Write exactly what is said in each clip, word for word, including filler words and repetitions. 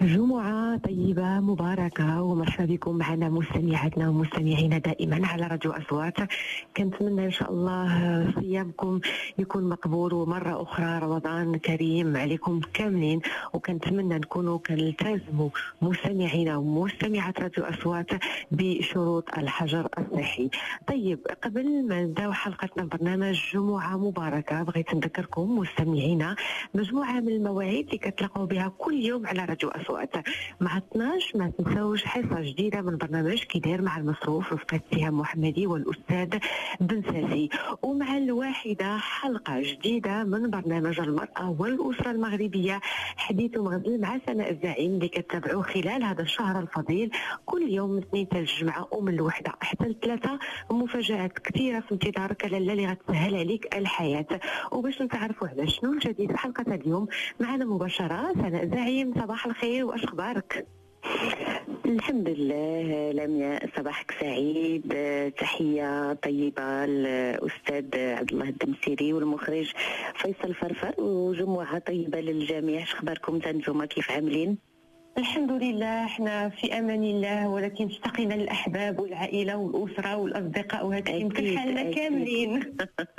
جمعة طيبة مباركة ومرحبا بكم معنا مستمعاتنا ومستمعينا دائما على راديو أصوات. كنتمنى إن شاء الله صيامكم يكون مقبول، ومرة أخرى رمضان كريم عليكم كاملين، وكنتمنى نكونوا كنلتزموا مستمعينا ومستمعات راديو أصوات بشروط الحجر الصحي. طيب قبل ما نبداو حلقتنا برنامج جمعة مباركة، بغيت نذكركم مستمعينا مجموعة من المواعيد اللي كتلاقوا بها كل يوم على راديو أصوات. مع اثناش ما تنساوش حصة جديدة من برنامج كيداير مع المصروف رفقة سهام محمدي والأستاذ بن ساسي، ومع الواحدة حلقة جديدة من برنامج المرأة والأسرة المغربية حديث مغزل مع سناء الزعيم اللي كتابعوه خلال هذا الشهر الفضيل كل يوم من اثنين حتى الجمعة، ومن الوحدة حتى الثلاثة مفاجآت كثيرة في انتظارك لاله اللي غتسهل عليك الحياة. وباش نتعرفوا على شنو الجديد في حلقة اليوم معنا مباشرة سناء زعيم. صباح الخير، واش اخبارك؟ الحمد لله لمياء، صباحك سعيد. تحية طيبة للأستاذ عبد الله الدمسيري والمخرج فيصل فرفر، وجمعة طيبة للجميع. اخباركم انتم كيف عاملين؟ الحمد لله احنا في امان الله، ولكن اشتقينا للاحباب والعائله والاسره والاصدقاء، وهذا يمكن حالنا كاملين.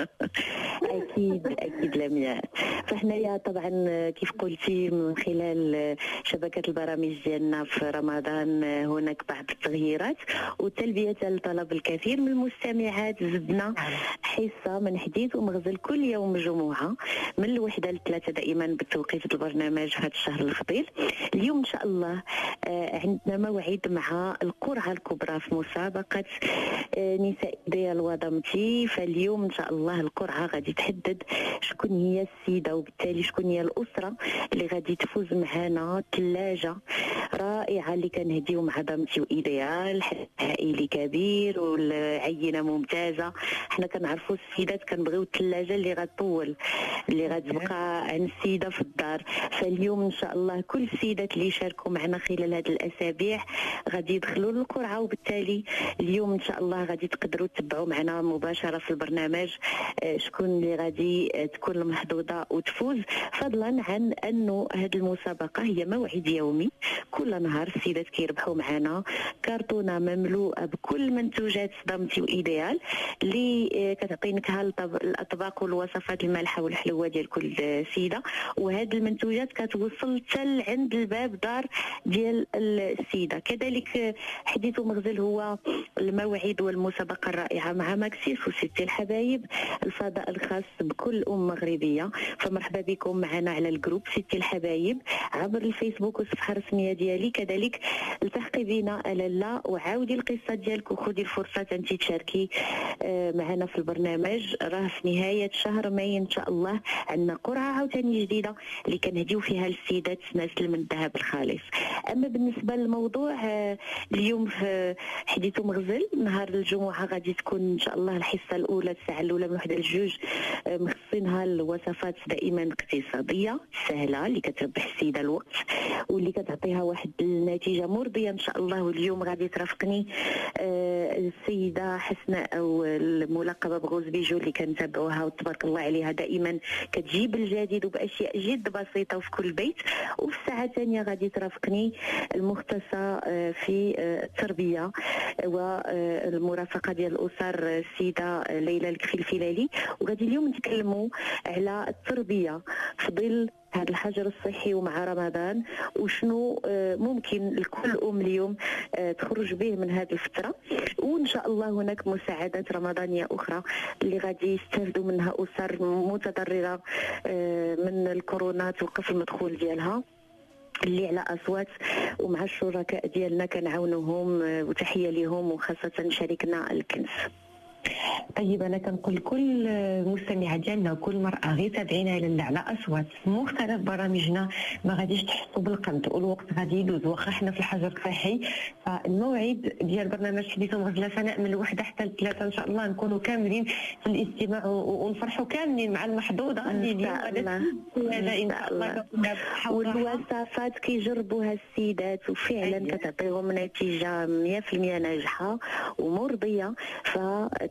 اكيد اكيد لمياء. فحنايا طبعا كيف قلتي من خلال شبكه البرامج ديالنا في رمضان هناك بعض التغييرات، وتلبيه لطلب الكثير من المستمعات زدنا حصه من حديث ومغزل كل يوم جمعه من الوحده للثلاثه دائما بالتوقيت البرنامج في هذا الشهر الفضيل. اليوم ان شاء الله عندنا موعد مع القرعه الكبرى في مسابقه نساء ديال وضمتي. فاليوم ان شاء الله القرعه غادي تحدد شكون هي السيده، وبالتالي شكون هي الاسره اللي غادي تفوز معنا ثلاجه رائعه اللي كنهديو مع ضمتي وايديال، عائلي كبير والعينه ممتازه. حنا كنعرفوا السيدات كنبغيو الثلاجه اللي غتطول، اللي غتبقى عند السيده في الدار. فاليوم ان شاء الله كل السيدات اللي شاركوا معنا خلال هذه الاسابيع غادي يدخلوا للقرعه، وبالتالي اليوم ان شاء الله غادي تقدروا تتبعوا معنا مباشره في البرنامج شكون اللي غادي تكون المحظوظه وتفوز، فضلا عن انه هذه المسابقه هي موعد يومي. كل نهار السيدات كيربحوا معنا كرتونه مملوءه بكل منتوجات ضمتي وايديال اللي كتعطي نكهه الاطباق والوصفات المالحه والحلوه ديال كل سيده، وهذه المنتوجات كتوصل حتى عند الباب دار ديال السيده. كذلك حديث مغزل هو الموعد والمسابقه الرائعه مع ماكسيس وستي الحبايب، الفضاء الخاص بكل ام مغربيه. فمرحبا بكم معنا على الجروب ستي الحبايب عبر الفيسبوك والصفحه الرسميه ديالي. كذلك التحقي بنا لاله وعاودي القصه ديالك وخذي الفرصه انت تشاركي معنا في البرنامج. راه في نهايه شهر ماي ان شاء الله عندنا قرعه عاوتاني جديده اللي كنهديو فيها للسيدات نسل من الذهب الخالص. اما بالنسبه للموضوع اليوم في حديث مغزل نهار الجمعه غادي تكون ان شاء الله الحصه الاولى الساعه الاولى من وحده لجوج مخصصينها لوصفات دائما اقتصاديه سهله اللي كتربح السيده الوقت واللي كتعطيها واحد النتيجه مرضيه ان شاء الله. واليوم غادي ترافقني السيده حسناء او الملقبه بغوز بيجو اللي كنتابعوها وتبارك الله عليها دائما كتجيب الجديد وباشياء جد بسيطه وفي كل بيت. وفي الساعه الثانيه غادي ترافقني المختصه في التربيه والمرافقه ديال الاسر السيده ليلى الفلفلالي، وغادي اليوم نتكلموا على التربيه في ظل هذا الحجر الصحي ومع رمضان، وشنو ممكن لكل ام اليوم تخرج به من هذه الفتره. وان شاء الله هناك مساعدات رمضانيه اخرى اللي غادي يستافدوا منها اسر متضرره من الكورونا توقف المدخول ديالها اللي على اصوات، ومع الشركاء ديالنا كنعاونوهم وتحيه لهم وخاصه شريكنا الكنز. طيب انا كنقول لكل مستمعه ديالنا وكل مراه غير تابعينا لاله على اصوات مختلف برامجنا، ما غاديش تحسوا بالقنط والوقت غادي يدوز واخا حنا في الحجر الصحي. فالموعد ديال برنامج حديث مغزله سناء من الوحده حتى الثلاثه ان شاء الله نكونوا كاملين في الاستماع ونفرحوا كاملين مع المحظوظه اللي اليوم غادي ان شاء الله. والوصفات كيجربوها السيدات وفعلا كتعطيهم نتيجه مية في المية ناجحه ومرضيه. ف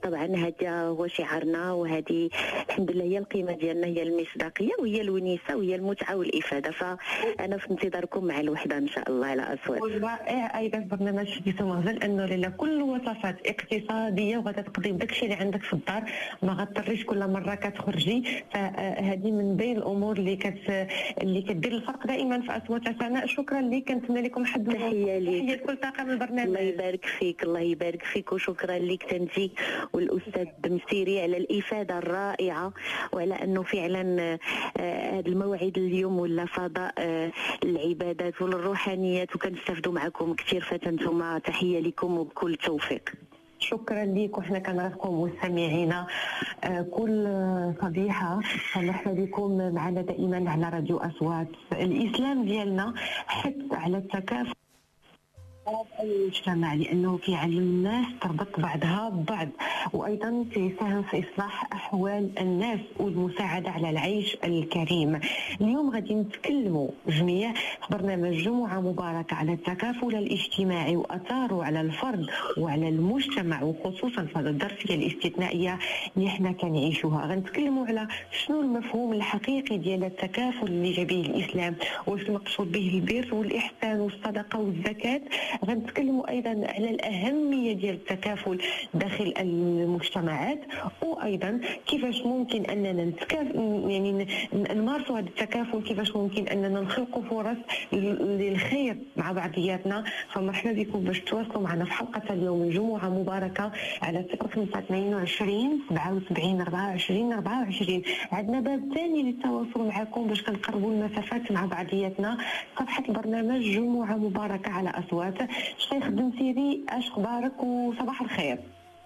طبعا هذا هو شعارنا، وهذه الحمد لله هي القيمه ديالنا، هي المصداقيه وهي الونيسه وهي المتعه والافاده. فانا في انتظاركم مع الوحده ان شاء الله على اصوات. والرائع ايضا برنامج حديث مغزل انه لاله كل وصفات اقتصاديه وغادا تقضي بداك الشيء اللي عندك في الدار، ما غتضطريش كل مره كتخرجي. فهذه من بين الامور اللي كت اللي كدير الفرق دائما في اصوات سناء. شكرا لك، كنتمنى لكم حد تحيه ليك، كل طاقم البرنامج. الله يبارك فيك، الله يبارك فيك، وشكرا لك تنتي والاستاذ مسيري على الافاده الرائعه، وعلى انه فعلا هذا الموعد اليوم ولا فضاء العبادات والروحانيات، وكنستافدوا معكم كثير. فانتم تحيه لكم وبكل التوفيق. شكرا لك، وحنا كنرافقكم مستمعينا كل صبيحه. فنحن بكم معنا دائما على راديو اصوات. الاسلام ديالنا حث على التكافل المجتمع، لانه كيعلم الناس تربط بعضها ببعض، وايضا كيساهم في اصلاح احوال الناس والمساعده على العيش الكريم. اليوم غادي نتكلموا جميع في برنامج جمعه مباركه على التكافل الاجتماعي واثاره على الفرد وعلى المجتمع، وخصوصا في هذه الظرفيه الاستثنائيه اللي حنا كنعيشوها. غنتكلموا على شنو المفهوم الحقيقي ديال التكافل اللي جا به الاسلام، واش المقصود به البر والاحسان والصدقه والزكاه. غنتكلموا ايضا على الاهميه ديال التكافل داخل المجتمعات، وايضا كيفاش ممكن اننا نتكاف يعني نمارسوا هذا التكافل، كيفاش ممكن اننا نخلقوا فرص للخير مع بعضياتنا. فمرحبا بكم باش تواصلوا معنا في حلقه اليوم الجمعه مباركه على صفر خمسة اثنين وعشرين سبعة وسبعين أربعة وعشرين أربعة وعشرين. عندنا باب ثاني للتواصل معكم باش كنقربوا المسافات مع بعضياتنا. صفحه البرنامج جمعه مباركه على اصوات. شيخ دمسيري، اش اخبارك وصباح الخير؟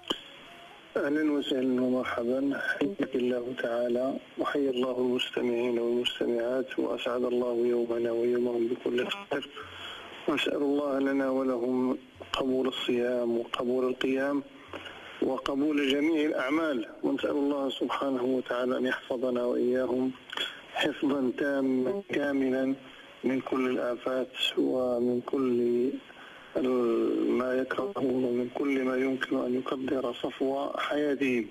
اهلا وسهلا ومرحبا، حياك الله تعالى، وحيا الله المستمعين والمستمعات، واسعد الله يومنا ويومهم بكل خير، واسال الله لنا ولهم قبول الصيام وقبول القيام وقبول جميع الاعمال، ونسال الله سبحانه وتعالى ان يحفظنا واياهم حفظا تاما كاملا من كل الآفات ومن كل ما يكرهون ومن كل ما يمكن أن يقدر صفو حياتهم.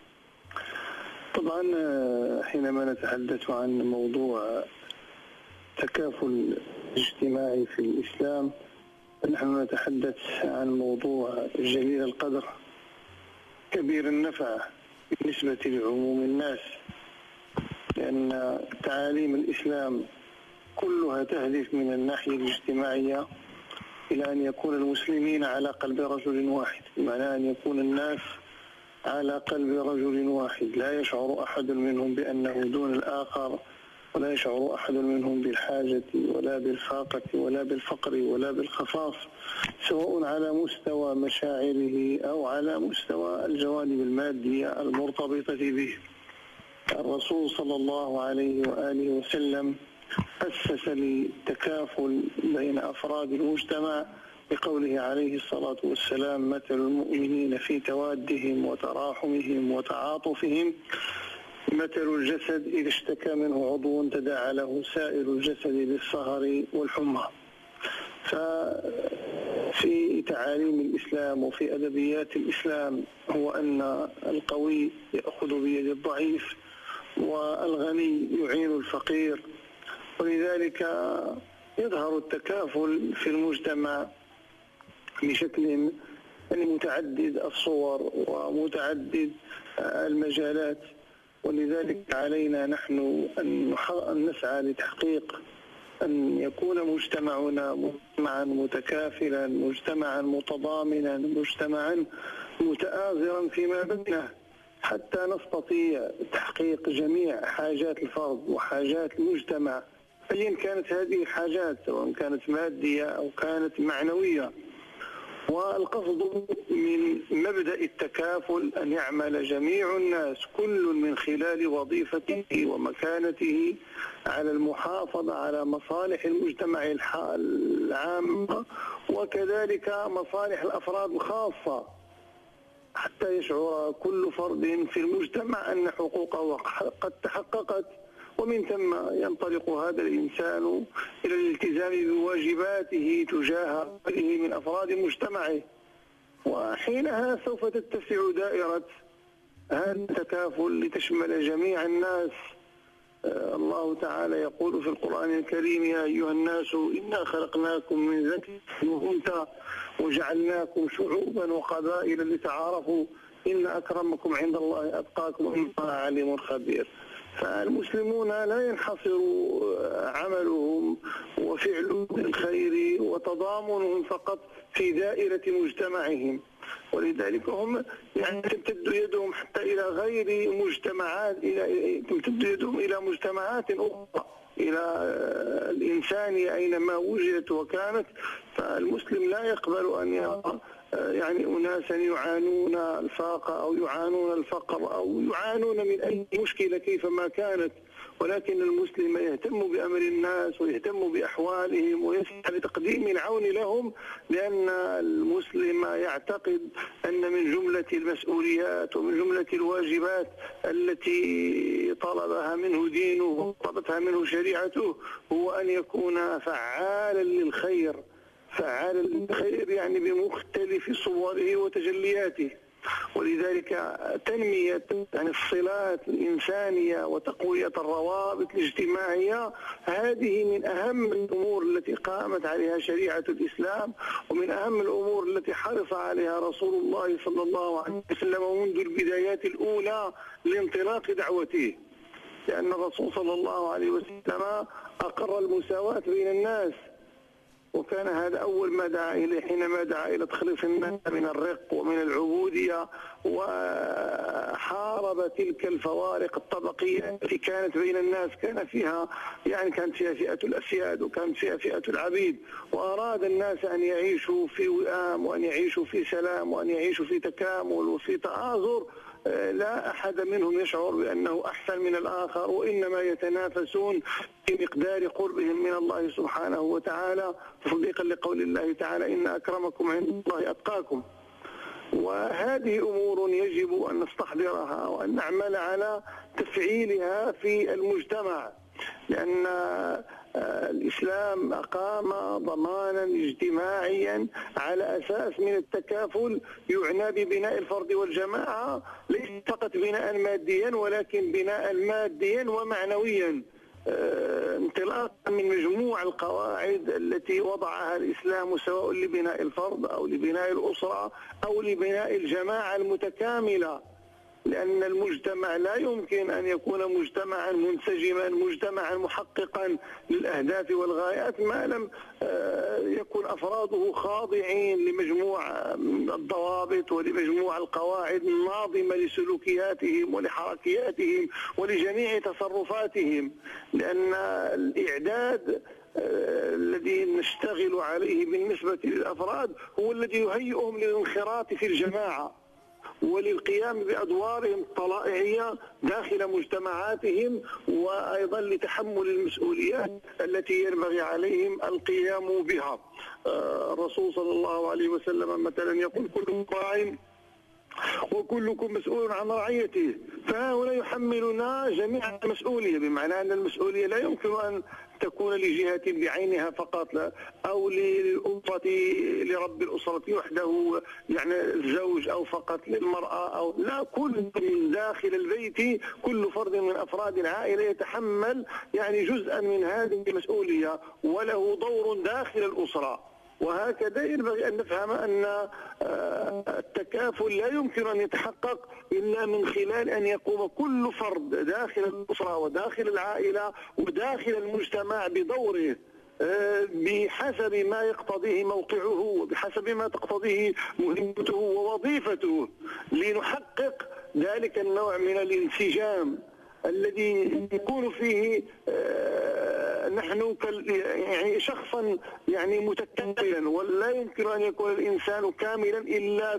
طبعا حينما نتحدث عن موضوع تكافل اجتماعي في الإسلام، نحن نتحدث عن موضوع جليل القدر كبير النفع بالنسبة لعموم الناس، لأن تعاليم الإسلام كلها تهدف من الناحية الاجتماعية إلى أن يكون المسلمين على قلب رجل واحد، بمعنى أن يكون الناس على قلب رجل واحد، لا يشعر أحد منهم بأنه دون الآخر، ولا يشعر أحد منهم بالحاجة ولا بالفاقة ولا بالفقر ولا بالخفاف، سواء على مستوى مشاعره أو على مستوى الجوانب المادية المرتبطة به. الرسول صلى الله عليه وآله وسلم أسس للتكافل بين أفراد المجتمع بقوله عليه الصلاة والسلام: مثل المؤمنين في توادهم وتراحمهم وتعاطفهم مثل الجسد إذا اشتكى منه عضو تداعى له سائر الجسد بالسهر والحمى. ففي تعاليم الإسلام وفي أدبيات الإسلام هو أن القوي يأخذ بيد الضعيف والغني يعين الفقير، ولذلك يظهر التكافل في المجتمع بشكل متعدد الصور ومتعدد المجالات، ولذلك علينا نحن أن نسعى لتحقيق أن يكون مجتمعنا مجتمعا متكافلا، مجتمعا متضامنا، مجتمعا متآزرا فيما بينه، حتى نستطيع تحقيق جميع حاجات الفرد وحاجات المجتمع أيا كانت هذه الحاجات، سواء كانت مادية أو كانت معنوية. والقصد من مبدأ التكافل أن يعمل جميع الناس كل من خلال وظيفته ومكانته على المحافظة على مصالح المجتمع العام وكذلك مصالح الأفراد الخاصة، حتى يشعر كل فرد في المجتمع أن حقوقه قد تحققت، ومن ثم ينطلق هذا الإنسان إلى الالتزام بواجباته تجاه غيره من أفراد مجتمعه. وحينها سوف تتسع دائرة هذا التكافل لتشمل جميع الناس. الله تعالى يقول في القرآن الكريم: يا أيها الناس إنا خلقناكم من ذكر وأنثى وجعلناكم شعوبا وقبائل لتعارفوا إن أكرمكم عند الله أتقاكم إن الله عليم خبير. فالمسلمون لا ينحصر عملهم وفعلهم الخير وتضامنهم فقط في دائرة مجتمعهم، ولذلك هم يعني تمتد يدهم حتى إلى غير مجتمعات، إلى تمتد يدهم إلى مجتمعات أخرى، إلى الإنسانية أينما وجدت وكانت. فالمسلم لا يقبل أن يرى يعني أناسا يعانون الفاقة أو يعانون الفقر أو يعانون من أي مشكلة كيفما كانت، ولكن المسلم يهتم بأمر الناس ويهتم بأحوالهم ويسعى لتقديم العون لهم، لأن المسلم يعتقد أن من جملة المسؤوليات ومن جملة الواجبات التي طلبها منه دينه وطلبتها منه شريعته هو أن يكون فعالا للخير. فعالا للخير يعني بمختلف صوره وتجلياته. ولذلك تنمية يعني الصلات الإنسانية وتقوية الروابط الاجتماعية هذه من أهم الأمور التي قامت عليها شريعة الإسلام، ومن أهم الأمور التي حرص عليها رسول الله صلى الله عليه وسلم منذ البدايات الأولى لانطلاق دعوته، لأن الرسول صلى الله عليه وسلم أقر المساواة بين الناس، وكان هذا أول ما دعا إليه حينما دعا إلى تخليص الناس من الرق ومن العبودية، وحارب تلك الفوارق الطبقية التي كانت بين الناس. كان فيها يعني كانت فيها فئة الأسياد وكانت فيها فئة العبيد، وأراد الناس أن يعيشوا في وئام وأن يعيشوا في سلام وأن يعيشوا في تكامل وفي تآزر، لا أحد منهم يشعر بأنه أحسن من الآخر، وإنما يتنافسون في مقدار قربهم من الله سبحانه وتعالى، تصديقا لقول الله تعالى: إن أكرمكم عند الله أتقاكم. وهذه أمور يجب أن نستحضرها وأن نعمل على تفعيلها في المجتمع، لأن الإسلام أقام ضمانا اجتماعيا على أساس من التكافل يعنى ببناء الفرد والجماعة، ليس فقط بناء ماديا ولكن بناء ماديا ومعنويا، انطلاقا من مجموع القواعد التي وضعها الإسلام سواء لبناء الفرد أو لبناء الأسرة أو لبناء الجماعة المتكاملة. لأن المجتمع لا يمكن أن يكون مجتمعا منسجما، مجتمعا محققا للأهداف والغايات، ما لم يكن أفراده خاضعين لمجموع الضوابط ولمجموع القواعد الناظمة لسلوكياتهم ولحركياتهم ولجميع تصرفاتهم. لأن الإعداد الذي نشتغل عليه بالنسبة للأفراد هو الذي يهيئهم للانخراط في الجماعة وللقيام بأدوارهم الطلائعية داخل مجتمعاتهم، وأيضا لتحمل المسؤوليات التي ينبغي عليهم القيام بها. الرسول صلى الله عليه وسلم مثلا يقول: كلكم راع وكلكم مسؤول عن رعيته. فهؤلاء يحملنا جميع المسؤولية، بمعنى أن المسؤولية لا يمكن أن تكون لجهة بعينها فقط، لا أو للأسرة لرب الأسرة وحده يعني الزوج، أو فقط للمرأة، أو لا، كل من داخل البيت كل فرد من أفراد العائلة يتحمل يعني جزءا من هذه المسؤولية وله دور داخل الأسرة. وهكذا ينبغي أن نفهم أن التكافل لا يمكن أن يتحقق إلا من خلال أن يقوم كل فرد داخل الأسرة وداخل العائلة وداخل المجتمع بدوره بحسب ما يقتضيه موقعه وبحسب ما تقتضيه مهمته ووظيفته، لنحقق ذلك النوع من الانسجام الذي يكون فيه نحن يعني شخصا يعني متكاملا. ولا يمكن أن يكون الإنسان كاملا إلا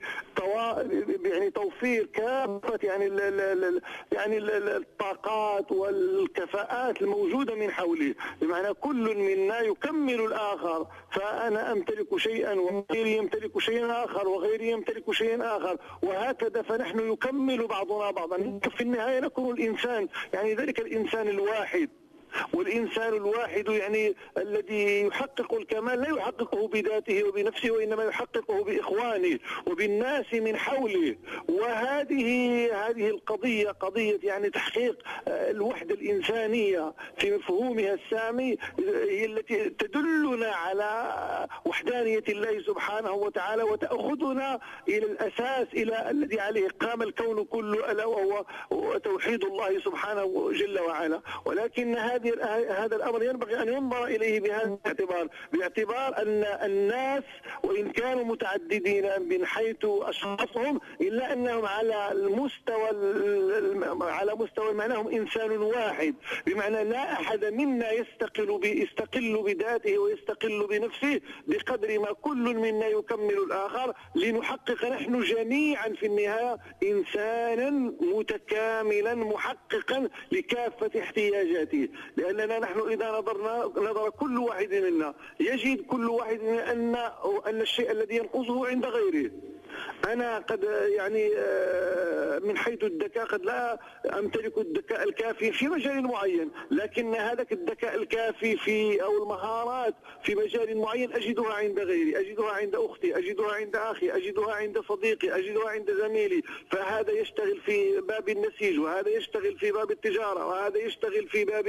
يعني توفير كافة يعني يعني الطاقات والكفاءات الموجودة من حوله، بمعنى كل منا يكمل الآخر. فأنا أمتلك شيئا وغيري يمتلك شيئا آخر وغيري يمتلك شيئا آخر، وهكذا فنحن نكمل بعضنا بعضا. في النهاية نكون الإنسان يعني ذلك الإنسان الواحد والإنسان الواحد يعني الذي يحقق الكمال لا يحققه بذاته وبنفسه، وإنما يحققه بإخوانه وبالناس من حوله. وهذه هذه القضية قضية يعني تحقيق الوحدة الإنسانية في مفهومها السامي هي التي تدلنا على وحدانية الله سبحانه وتعالى، وتأخذنا إلى الأساس، إلى الذي عليه قام الكون كله، ألا وهو توحيد الله سبحانه جل وعلا. ولكن هذه هذا الأمر ينبغي أن ينظر إليه بهذا الاعتبار، باعتبار أن الناس وإن كانوا متعددين من حيث أشخاصهم إلا أنهم على المستوى على مستوى معناهم إنسان واحد، بمعنى لا أحد منا يستقل يستقل بذاته ويستقل بنفسه بقدر ما كل منا يكمل الآخر، لنحقق نحن جميعا في النهاية إنسانا متكاملا محققا لكافة احتياجاته. لأننا نحن إذا نظرنا نظر كل واحد منا يجد كل واحد منا أن أن الشيء الذي ينقصه عند غيره. أنا قد يعني من حيث الذكاء قد لا أمتلك الذكاء الكافي في مجال معين، لكن هذاك الذكاء الكافي في أو المهارات في مجال معين أجدها عند غيري، أجدها عند أختي، أجدها عند أخي، أجدها عند صديقي، أجدها عند زميلي. فهذا يشتغل في باب النسيج، وهذا يشتغل في باب التجارة، وهذا يشتغل في باب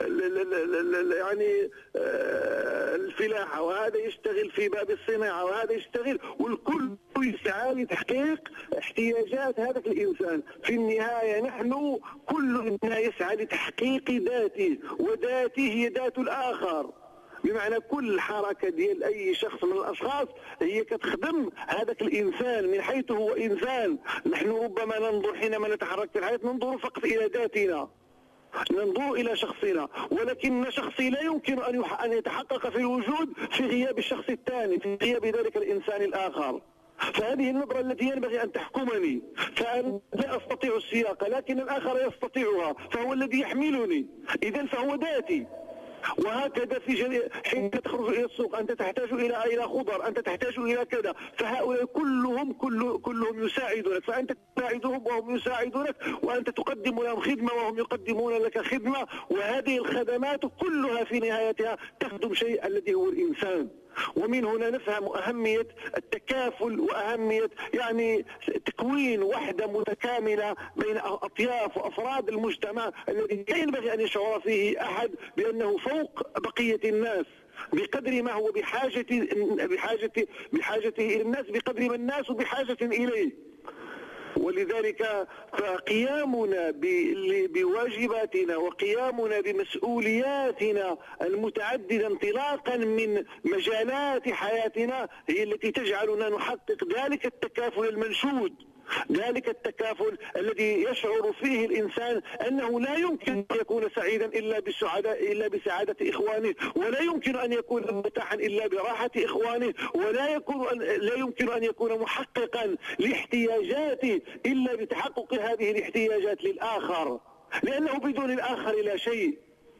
يعني الفلاحة، وهذا يشتغل في باب الصناعة، وهذا يشتغل، والكل يسعى لتحقيق احتياجات هذا الإنسان. في النهاية نحن كلنا يسعى لتحقيق ذاته، وذاته هي ذات الآخر، بمعنى كل حركة ديال أي شخص من الأشخاص هي كتخدم هذاك الإنسان من حيث هو إنسان. نحن ربما ننظر حينما نتحرك في الحياة ننظر فقط إلى ذاتنا، ننظر إلى شخصنا، ولكن شخصي لا يمكن أن يتحقق في الوجود في غياب الشخص الثاني، في غياب ذلك الإنسان الآخر. فهذه النظرة التي ينبغي أن تحكمني، فأنا لا أستطيع السياقة لكن الآخر يستطيعها، فهو الذي يحملني، إذن فهو ذاتي. وهكذا في جميع حين تخرج الى السوق انت تحتاج الى الى خضر، انت تحتاج الى كذا، فهؤلاء كلهم كل كلهم يساعدونك، فانت تساعدهم وهم يساعدونك، وانت تقدم لهم خدمه وهم يقدمون لك خدمه، وهذه الخدمات كلها في نهايتها تخدم شيء الذي هو الانسان. ومن هنا نفهم أهمية التكافل وأهمية يعني تكوين وحدة متكاملة بين أطياف وأفراد المجتمع الذي لا ينبغي أن يشعر فيه أحد بأنه فوق بقية الناس، بقدر ما هو بحاجة بحاجة بحاجته إلى الناس بقدر ما الناس بحاجة إليه. ولذلك فقيامنا بواجباتنا وقيامنا بمسؤولياتنا المتعددة انطلاقا من مجالات حياتنا هي التي تجعلنا نحقق ذلك التكافل المنشود، ذلك التكافل الذي يشعر فيه الإنسان أنه لا يمكن أن يكون سعيدا إلا بالسعادة إلا بسعادة إخوانه، ولا يمكن أن يكون مرتاحا إلا براحة إخوانه، ولا يكون أن لا يمكن أن يكون محققا لاحتياجاته إلا بتحقق هذه الاحتياجات للآخر، لأنه بدون الآخر لا شيء.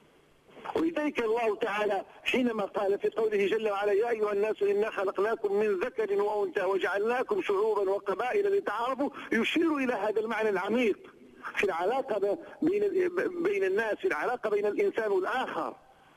ولذلك الله تعالى حينما قال في قوله جل وعلا يا أيها الناس إنا خلقناكم من ذكر وأنثى وجعلناكم شعوبا وقبائل لتعارفوا، يشير إلى هذا المعنى العميق في العلاقة بين بين الناس، في العلاقة بين الإنسان والآخر.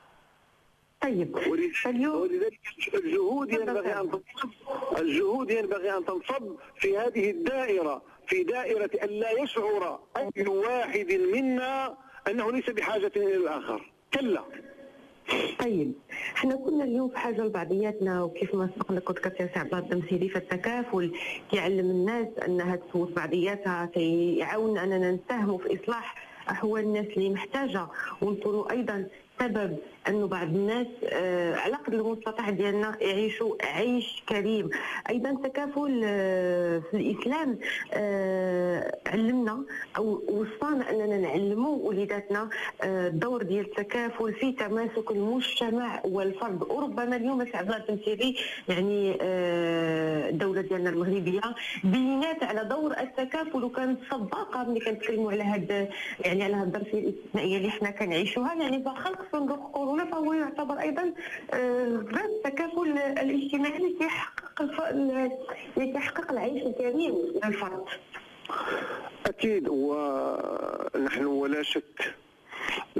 طيب ولذلك الجهود ينبغي أن الجهود ينبغي أن تنصب في هذه الدائرة، في دائرة أن لا يشعر أي واحد منا أنه ليس بحاجة إلى الآخر، كلا. طيب احنا كنا اليوم في حاجه لبعضياتنا، وكيف ما سبق لك كنت كثير عبد الله التمثيلي فالتكافل يعلم الناس انها تفوت بعضياتها، يعاوننا اننا نساهموا في اصلاح احوال الناس اللي محتاجه، ونكونوا ايضا سبب انه بعض الناس آه على قدر المستطاع ديالنا يعيشوا عيش كريم. ايضا التكافل آه في الاسلام آه علمنا او وصانا اننا نعلموا وليداتنا آه الدور ديال التكافل في تماسك المجتمع والفرد. وربما اليوم عبد الله التمثيلي يعني آه الدوله ديالنا المغربيه بينات على دور التكافل، وكانت سباقه ملي كنتكلموا على هذا يعني على هذه الظرفيه الاستثنائيه اللي حنا كنعيشوها، يعني فخلق صندوق كورونا فهو يعتبر ايضا باب التكافل الاجتماعي اللي يحقق يحقق العيش الكريم للفرد. اكيد، ونحن ولا شك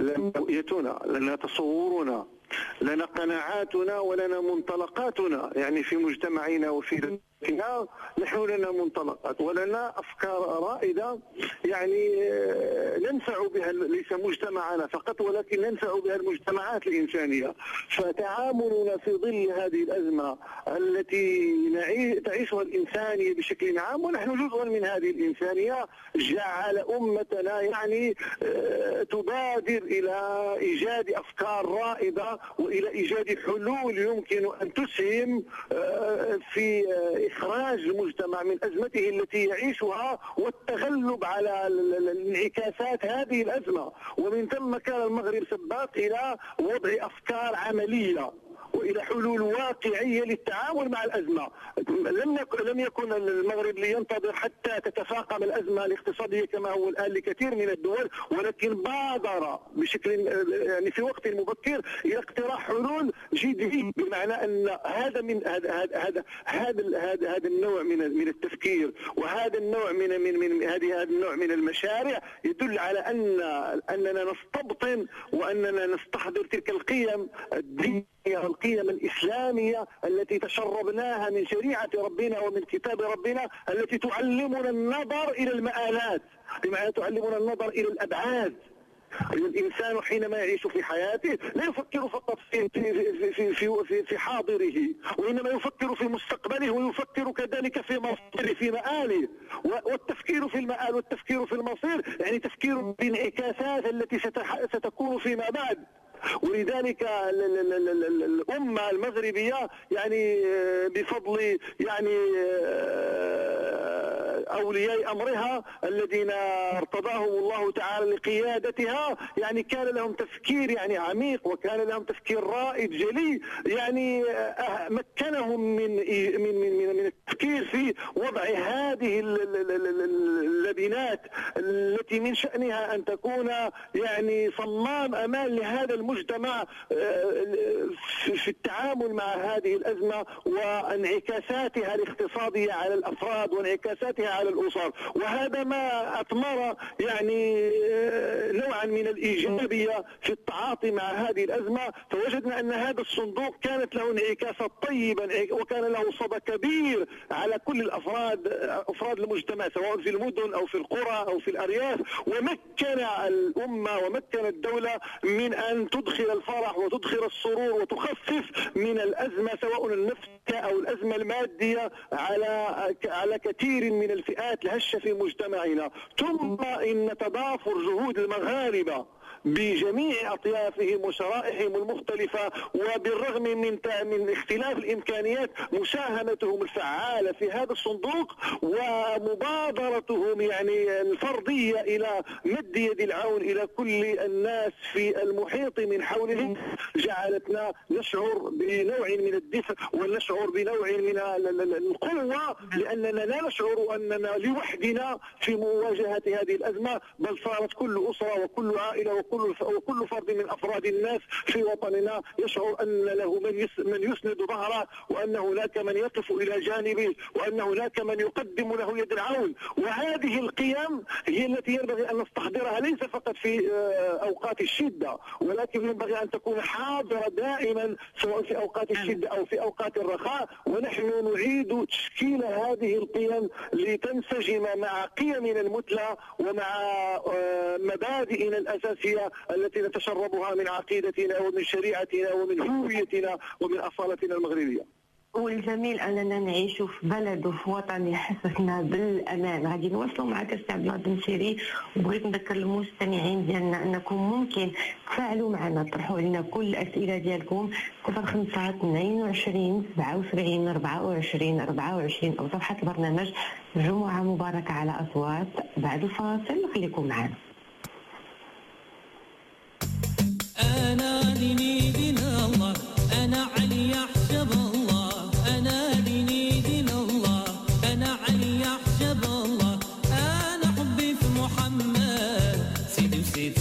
لنا رؤيتنا، لنا تصورنا، لنا قناعاتنا ولنا منطلقاتنا، يعني في مجتمعنا وفي نحن لنا منطلقات ولنا أفكار رائدة يعني ننفع بها ليس مجتمعنا فقط ولكن ننفع بها المجتمعات الإنسانية. فتعاملنا في ظل هذه الأزمة التي تعيشها الإنسانية بشكل عام ونحن جزء من هذه الإنسانية جعل أمتنا يعني تبادر إلى إيجاد أفكار رائدة وإلى إيجاد حلول يمكن أن تسهم في إخراج المجتمع من أزمته التي يعيشها والتغلب على انعكاسات هذه الأزمة. ومن ثم كان المغرب سباق إلى وضع أفكار عملية وإلى حلول واقعية للتعامل مع الأزمة. لم يكن لم يكن المغرب لينتظر حتى تتفاقم الأزمة الاقتصادية كما هو الآن لكثير من الدول، ولكن بادر بشكل يعني في وقت مبكر إلى اقتراح حلول جديدة، بمعنى أن هذا من هذا هذا هذا هذا هذا النوع من من التفكير وهذا النوع من من من هذه هذا النوع من المشاريع يدل على أن أننا نستبطن وأننا نستحضر تلك القيم الدينية والقيم الإسلامية التي تشربناها من شريعة ربنا ومن كتاب ربنا، التي تعلمنا النظر إلى المآلات، بمعنى تعلمنا النظر إلى الأبعاد. الإنسان حينما يعيش في حياته لا يفكر فقط في في في في, في, في حاضره، وإنما يفكر في مستقبله ويفكر كذلك في مصيره في مآله. والتفكير في المآل والتفكير في المصير يعني تفكير بالانعكاسات التي ستكون فيما بعد. ولذلك الأمة المغربية يعني بفضل يعني أولياء أمرها الذين ارتضاهم الله تعالى لقيادتها يعني كان لهم تفكير يعني عميق وكان لهم تفكير رائد جلي، يعني مكنهم من من من من التفكير في وضع هذه اللبنات التي من شأنها أن تكون يعني صمام أمان لهذا المجتمع في التعامل مع هذه الأزمة وانعكاساتها الاقتصادية على الأفراد وانعكاساتها على الأسر. وهذا ما أثمر يعني نوعا من الإيجابية في التعاطي مع هذه الأزمة. فوجدنا أن هذا الصندوق كانت له انعكاسات طيبة وكان له صدى كبير على كل الأفراد أفراد المجتمع سواء في المدن أو في القرى أو في الأرياف، ومكن الأمة ومكن الدولة من أن تدخل الفرح وتدخل السرور وتخفف من الأزمة سواء النفسية أو الأزمة المادية على على كثير من الفئات الهشة في مجتمعنا. ثم إن تضافر جهود المغاربة بجميع أطيافهم وشرائحهم المختلفة وبالرغم من من اختلاف الإمكانيات مساهمتهم الفعالة في هذا الصندوق ومبادرتهم يعني الفردية إلى مد يد العون إلى كل الناس في المحيط من حولهم جعلتنا نشعر بنوع من الدفء ونشعر بنوع من القوة، لأننا لا نشعر أننا لوحدنا في مواجهة هذه الأزمة، بل صارت كل أسرة وكل عائلة وكل وكل فرد من أفراد الناس في وطننا يشعر أن له من من يسند ظهره، وأن هناك من يقف إلى جانبه، وأن هناك من يقدم له يد العون. وهذه القيم هي التي ينبغي أن نستحضرها ليس فقط في أوقات الشدة، ولكن ينبغي أن تكون حاضرة دائما سواء في أوقات الشدة أو في أوقات الرخاء. ونحن نعيد تشكيل هذه القيم لتنسجم مع قيمنا المثلى ومع مبادئنا الأساسية التي نتشربها من عقيدتنا ومن شريعتنا ومن هويتنا ومن أصالتنا المغربية. والجميل اننا نعيش في بلد وفي وطن يحسسنا بالامان. غادي نواصلوا معك السي عبد الله بن شيري، وبغيت نذكر المستمعين ديالنا انكم ممكن تفاعلوا معنا، تطرحوا علينا كل الاسئله ديالكم صفر خمسة اثنين وعشرين سبعة وسبعين أربعة وعشرين أربعة وعشرين او صفحه البرنامج جمعه مباركه على اصوات. بعد الفاصل خليكم معنا. أنا ديني دين الله، أنا علي أحسب الله، أنا ديني دين الله، أنا علي أحسب الله، أنا حبي في محمد سيدي وسيد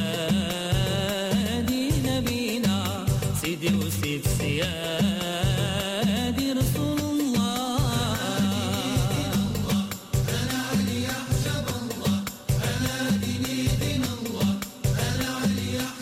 سيادي نبينا، سيدي وسيد سيادي رسول الله. أنا علي أحسب الله، أنا ديني دين الله، أنا علي أحسب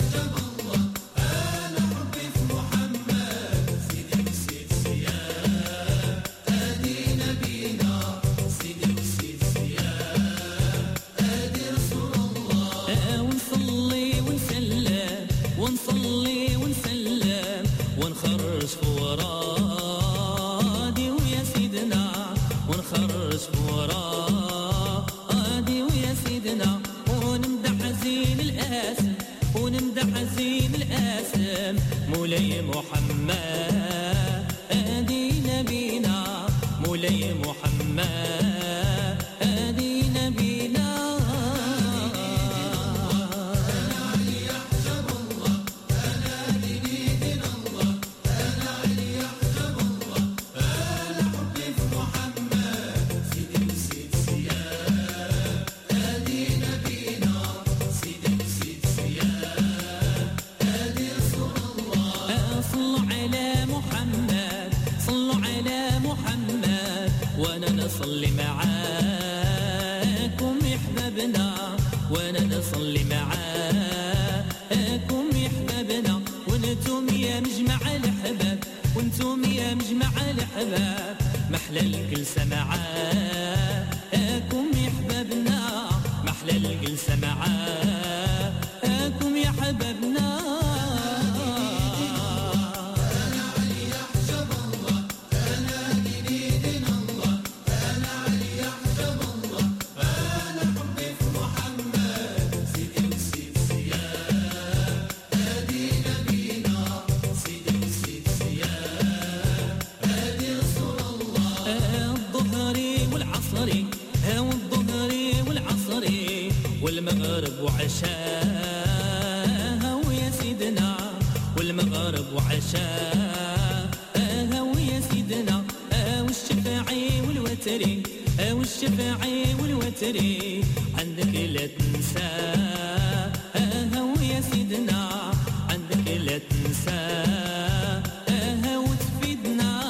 ونخرج فورادي ويا سيدنا ونخرج فورادي ويا سيدنا ونمدح زين الاسم ونمدح زين الاسم مولاي محمد هادي نبينا مولاي محمد هادي نبينا نصلي معاكم يا حبابنا وانا نصلي معاكم يا حبابنا وانتم يا مجمع الحباب وانتم يا مجمع الحباب محلى الجلسة معاكم يا حبابنا محلى الجلسة معاكم يا حبابنا والمغرب وعشاها ويا سيدنا والمغرب وعشاها ويا سيدنا والشفاعي والوتري والشفاعي والوتري عندك لا تنساها ويا سيدنا عندك لا تنساها وتفيدنا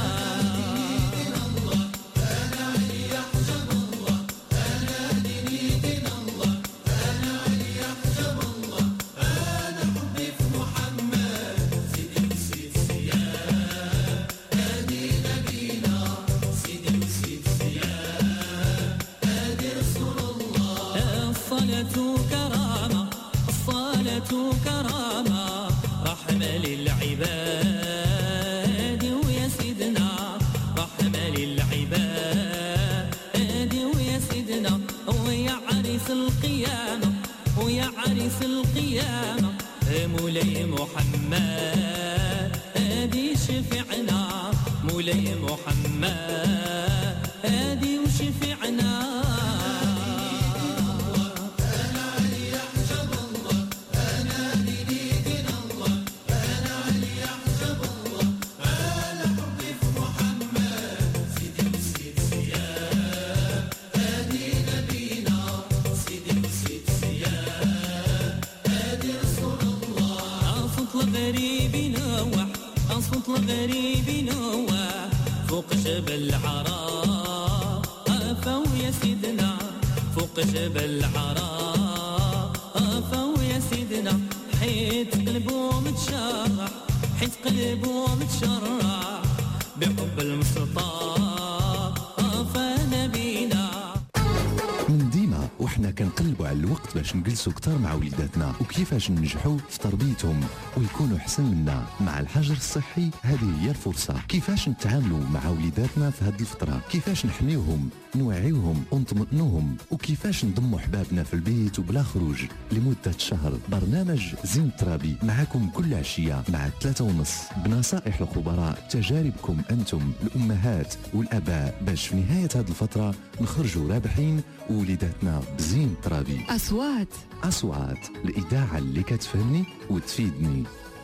كرامة رحمة للعباد ويا سيدنا رحمة للعباد ويا سيدنا ويا عريس القيامة ويا عريس القيامة مولاي محمد هادي شفعنا مولاي محمد هادي وشفعنا الغريب نوى فوق جبل عرافة ويا سيدنا فوق جبل عرافة ويا سيدنا حيت قلبه متشرح حيت قلبه متشرح بحب المصطفى نبينا. من ديما وحنا كنقلبوا على الوقت باش نجلسوا كتار مع وليداتنا وكيفاش ننجحوا في تربيتهم ويكونوا احسن منا. مع الحجر الصحي هذه هي الفرصه. كيفاش نتعاملوا مع وليداتنا في هذه الفتره، كيفاش نحميوهم نوعيوهم ونطمئنوهم، وكيفاش نضموا حبابنا في البيت وبلا خروج لمده شهر. برنامج زين الترابي معكم كل عشيه مع ثلاثة ونص بنصائح الخبراء، تجاربكم انتم الامهات والاباء، باش في نهايه هذه الفتره نخرجوا رابحين ووليداتنا بزين ترابي. أصوات أصوات الإذاعة اللي كتفهمني وتفيدني.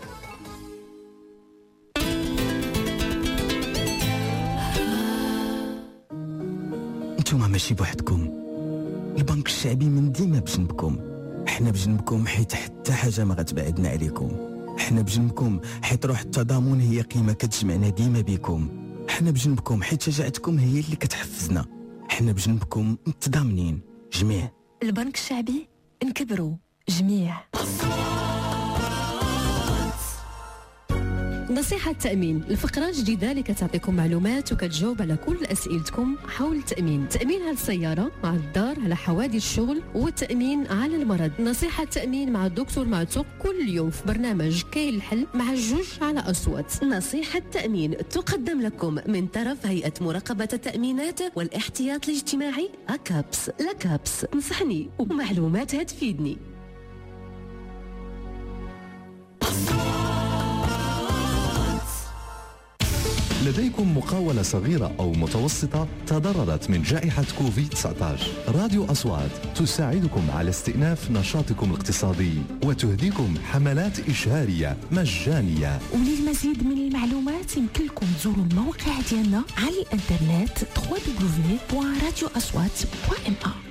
انتوما ماشي بوحدكم، البنك الشعبي من ديما بجنبكم. حنا بجنبكم حيت حتى حاجة ما غتبعدنا عليكم. حنا بجنبكم حيت روح التضامن هي قيمة كتجمعنا ديما بكم. حنا بجنبكم حيت شجاعتكم هي اللي كتحفزنا. حنا بجنبكم متضامنين جميع. البنك الشعبي نكبروا جميع. نصيحة التأمين، الفقرة الجديدة اللي كتعطيكم معلومات وكتجاوب على كل أسئلتكم حول التأمين. تأمين على السيارة، على الدار، على حوادث الشغل، والتأمين على المرض. نصيحة التأمين مع الدكتور معتوق كل يوم في برنامج كاين الحل مع جوج على أصوات. نصيحة التأمين تقدم لكم من طرف هيئة مراقبة التأمينات والاحتياط الاجتماعي أكابس. لكابس نصحني ومعلوماتها تفيدني. لديكم مقاولة صغيرة أو متوسطة تضررت من جائحة كوفيد تسعة عشر؟ راديو أصوات تساعدكم على استئناف نشاطكم الاقتصادي وتهديكم حملات إشهارية مجانية. وللمزيد من المعلومات يمكن لكم تزوروا الموقع ديالنا على الانترنت دبليو دبليو دبليو دوت راديو أصوات دوت إم إيه.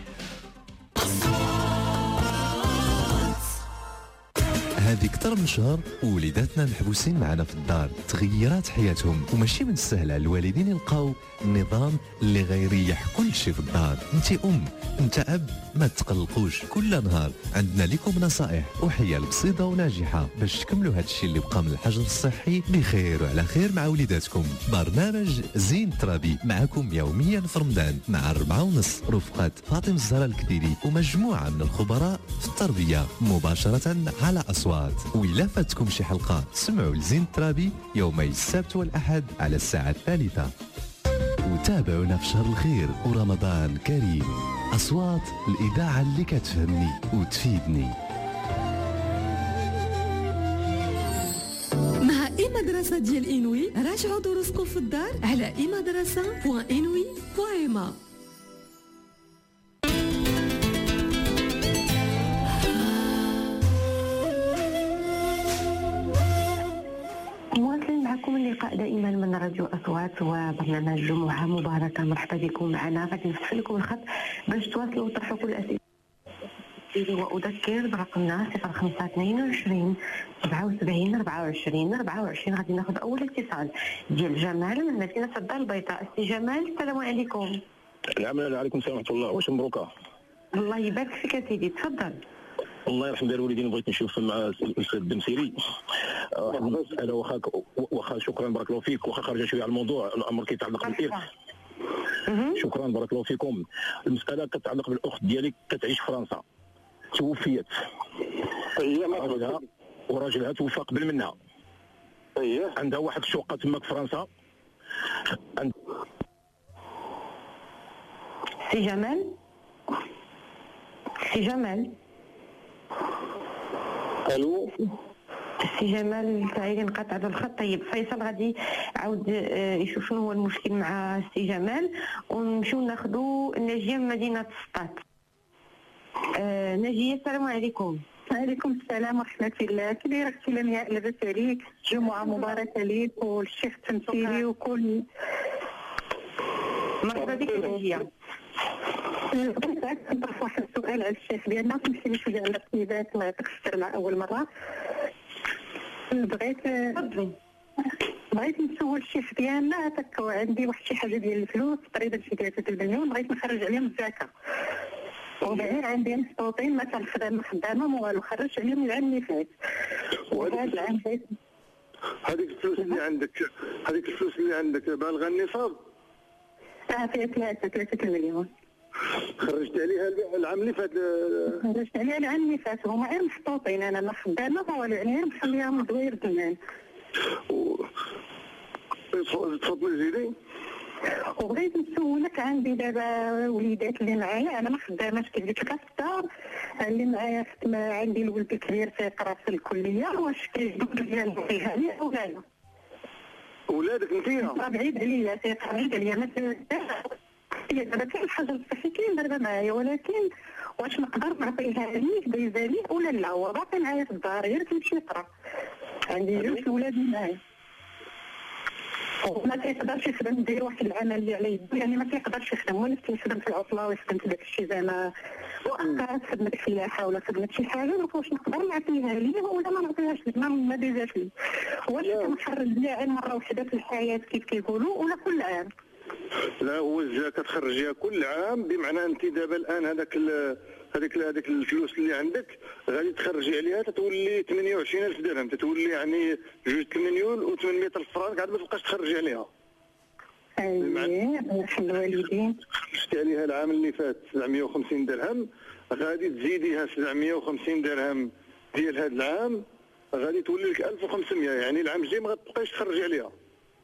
هذه أكثر من شهر ووليداتنا محبوسين معنا في الدار، تغيرات حياتهم وماشي من السهل على الوالدين يلقاو النظام اللي غيريح كل شيء في الدار. انت ام، انت اب، ما تقلقوش، كل نهار عندنا لكم نصائح وحيل بسيطه وناجحه باش تكملوا هذا الشيء اللي بقى من الحجر الصحي بخير وعلى خير مع وليداتكم. برنامج زين ترابي معكم يوميا في رمضان مع أربعة ونص رفقة فاطمة الزهراء الكديري ومجموعه من الخبراء في التربيه مباشره على أصوات. وإلا فاتكم شي حلقة سمعوا لزين الترابي يومي السبت والأحد على الساعة الثالثة. وتابعونا في شهر الخير ورمضان كريم. أصوات الإذاعة اللي كتفهمني وتفيدني. مع إي مدرسة ديال إنوي راجعوا دروسكم في الدار على إي مدرسة بوان إنوي بوان إما. معكم اللقاء دائما من راديو أصوات وبرنامج جمعة مباركة. مرحبا بكم معنا. غادي نفتح لكم الخط باش تواصلوا وتطرحوا كل الأسئلة. وأذكر برقمنا صفر خمسة اثنين وعشرين سبعة وسبعين أربعة وعشرين أربعة وعشرين. غادي ناخذ أول اتصال ديال جمال من مدينة الدار البيضاء. السي جمال السلام عليكم. نعم عليكم السلام ورحمة الله. واش مبروكة؟ الله يبارك فيك يا سيدي، تفضل. الله يرحم دار والدينا. بغيت نشوف مع الاستاذ الدمسيري واحد المساله. واخا واخا شكرا بارك الله فيك. واخا خارجه شويه على الموضوع، الامر كيتعلق بالارث. شكرا بارك الله فيكم. المساله كتعلق بالاخت ديالي كتعيش في فرنسا، توفيت راجلها وراجلها توفى قبل منها. اييه عندها واحد الشقه تماك في فرنسا. عند سي جمال سي جمال الو سي جمال سعيد انقطع هذا الخط. طيب فيصل غادي عاود يشوف شنو هو المشكل مع سي جمال ونمشيو ناخذوا ناجيه من مدينه سطات. آه ناجيه السلام عليكم. وعليكم السلام ورحمه الله. كبيره اختي لمياء لاباس عليك؟ جمعه مباركه ليك والشيخ التمثيلي وكل. مرحبا بك ناجيه. بغيت نطرح واحد السؤال على الشيخ ديالنا. كنمشي لي شويه على الطيبات ما تكسر مع اول مره. بغيت بغيت نسول الشيخ ديالنا هكاك عندي واحد شي حاجه ديال الفلوس تقريبا شي ثلاثة المليون بغيت نخرج عليهم الزكاه. وبعدين عندي مسطوطين ما كنخدم خدامه ما والو خرجت عليهم العام اللي فات. وهذا العام بغيت هذيك الفلوس اللي عندك هذيك الفلوس اللي عندك بالغه النصاب؟ اه فيها ثلاثة ثلاثة المليون. خرجت عليها العام اللي فات؟ خرجت عليها العام اللي فات. هما غير محطوطين، انا ما خدامه ما والو، يعني غير مخليهم دوير زمان. تفضلي زيدي. وبغيت نسولك، عندي دابا وليدات اللي معايا، انا ما خداماش كيف قلت لك في الدار، اللي معايا خدمه، عندي الولد الكبير تيقرا في الكليه، واش كيجبد ديال فيها لي او لا؟ ولادك انتيا؟ بعيد عليا، تيقرا بعيد عليا، ما دابا كاين الحجر الصحي كاين دابا معايا، ولكن واش نقدر نعطيها ليه بايزه ليه ولا لا؟ هو باقي معايا في الدار غير كيمشي يقرا. عندي جوج ولاد معايا وما كيقدرش يخدم، ندير واحد العمل اللي على يدو، يعني ما كيقدرش يخدم، ولا كيخدم في العطله ويخدم في داك الشيء زعما وقعات خدمة فلاحه ولا خدمة شي حاجه، واش نقدر نعطيها ليه ولا ما نعطيهاش ليه؟ ما ديزاش ليه. واش كنخرج ليها غير مره وحده في الحياه كيف كيقولوا ولا كل عام؟ لا، هو الزكاه تخرجيها كل عام، بمعنى انت دابا الان هذاك هذيك هذيك الفلوس اللي عندك غادي تخرجي عليها تتولي ثمانية وعشرين ألف درهم، تتولي يعني جوج مليون وثمانمائة ألف فرانك عاد ما تبقاش تخرجي عليها. اييه يرحم الوالدين. خرجتي عليها العام اللي فات سبعمائة وخمسين درهم، غادي تزيديها سبعمائة وخمسين درهم ديال هذا العام، غادي تولي لك ألف وخمسمائة، يعني العام الجاي ما غتبقايش تخرجي عليها.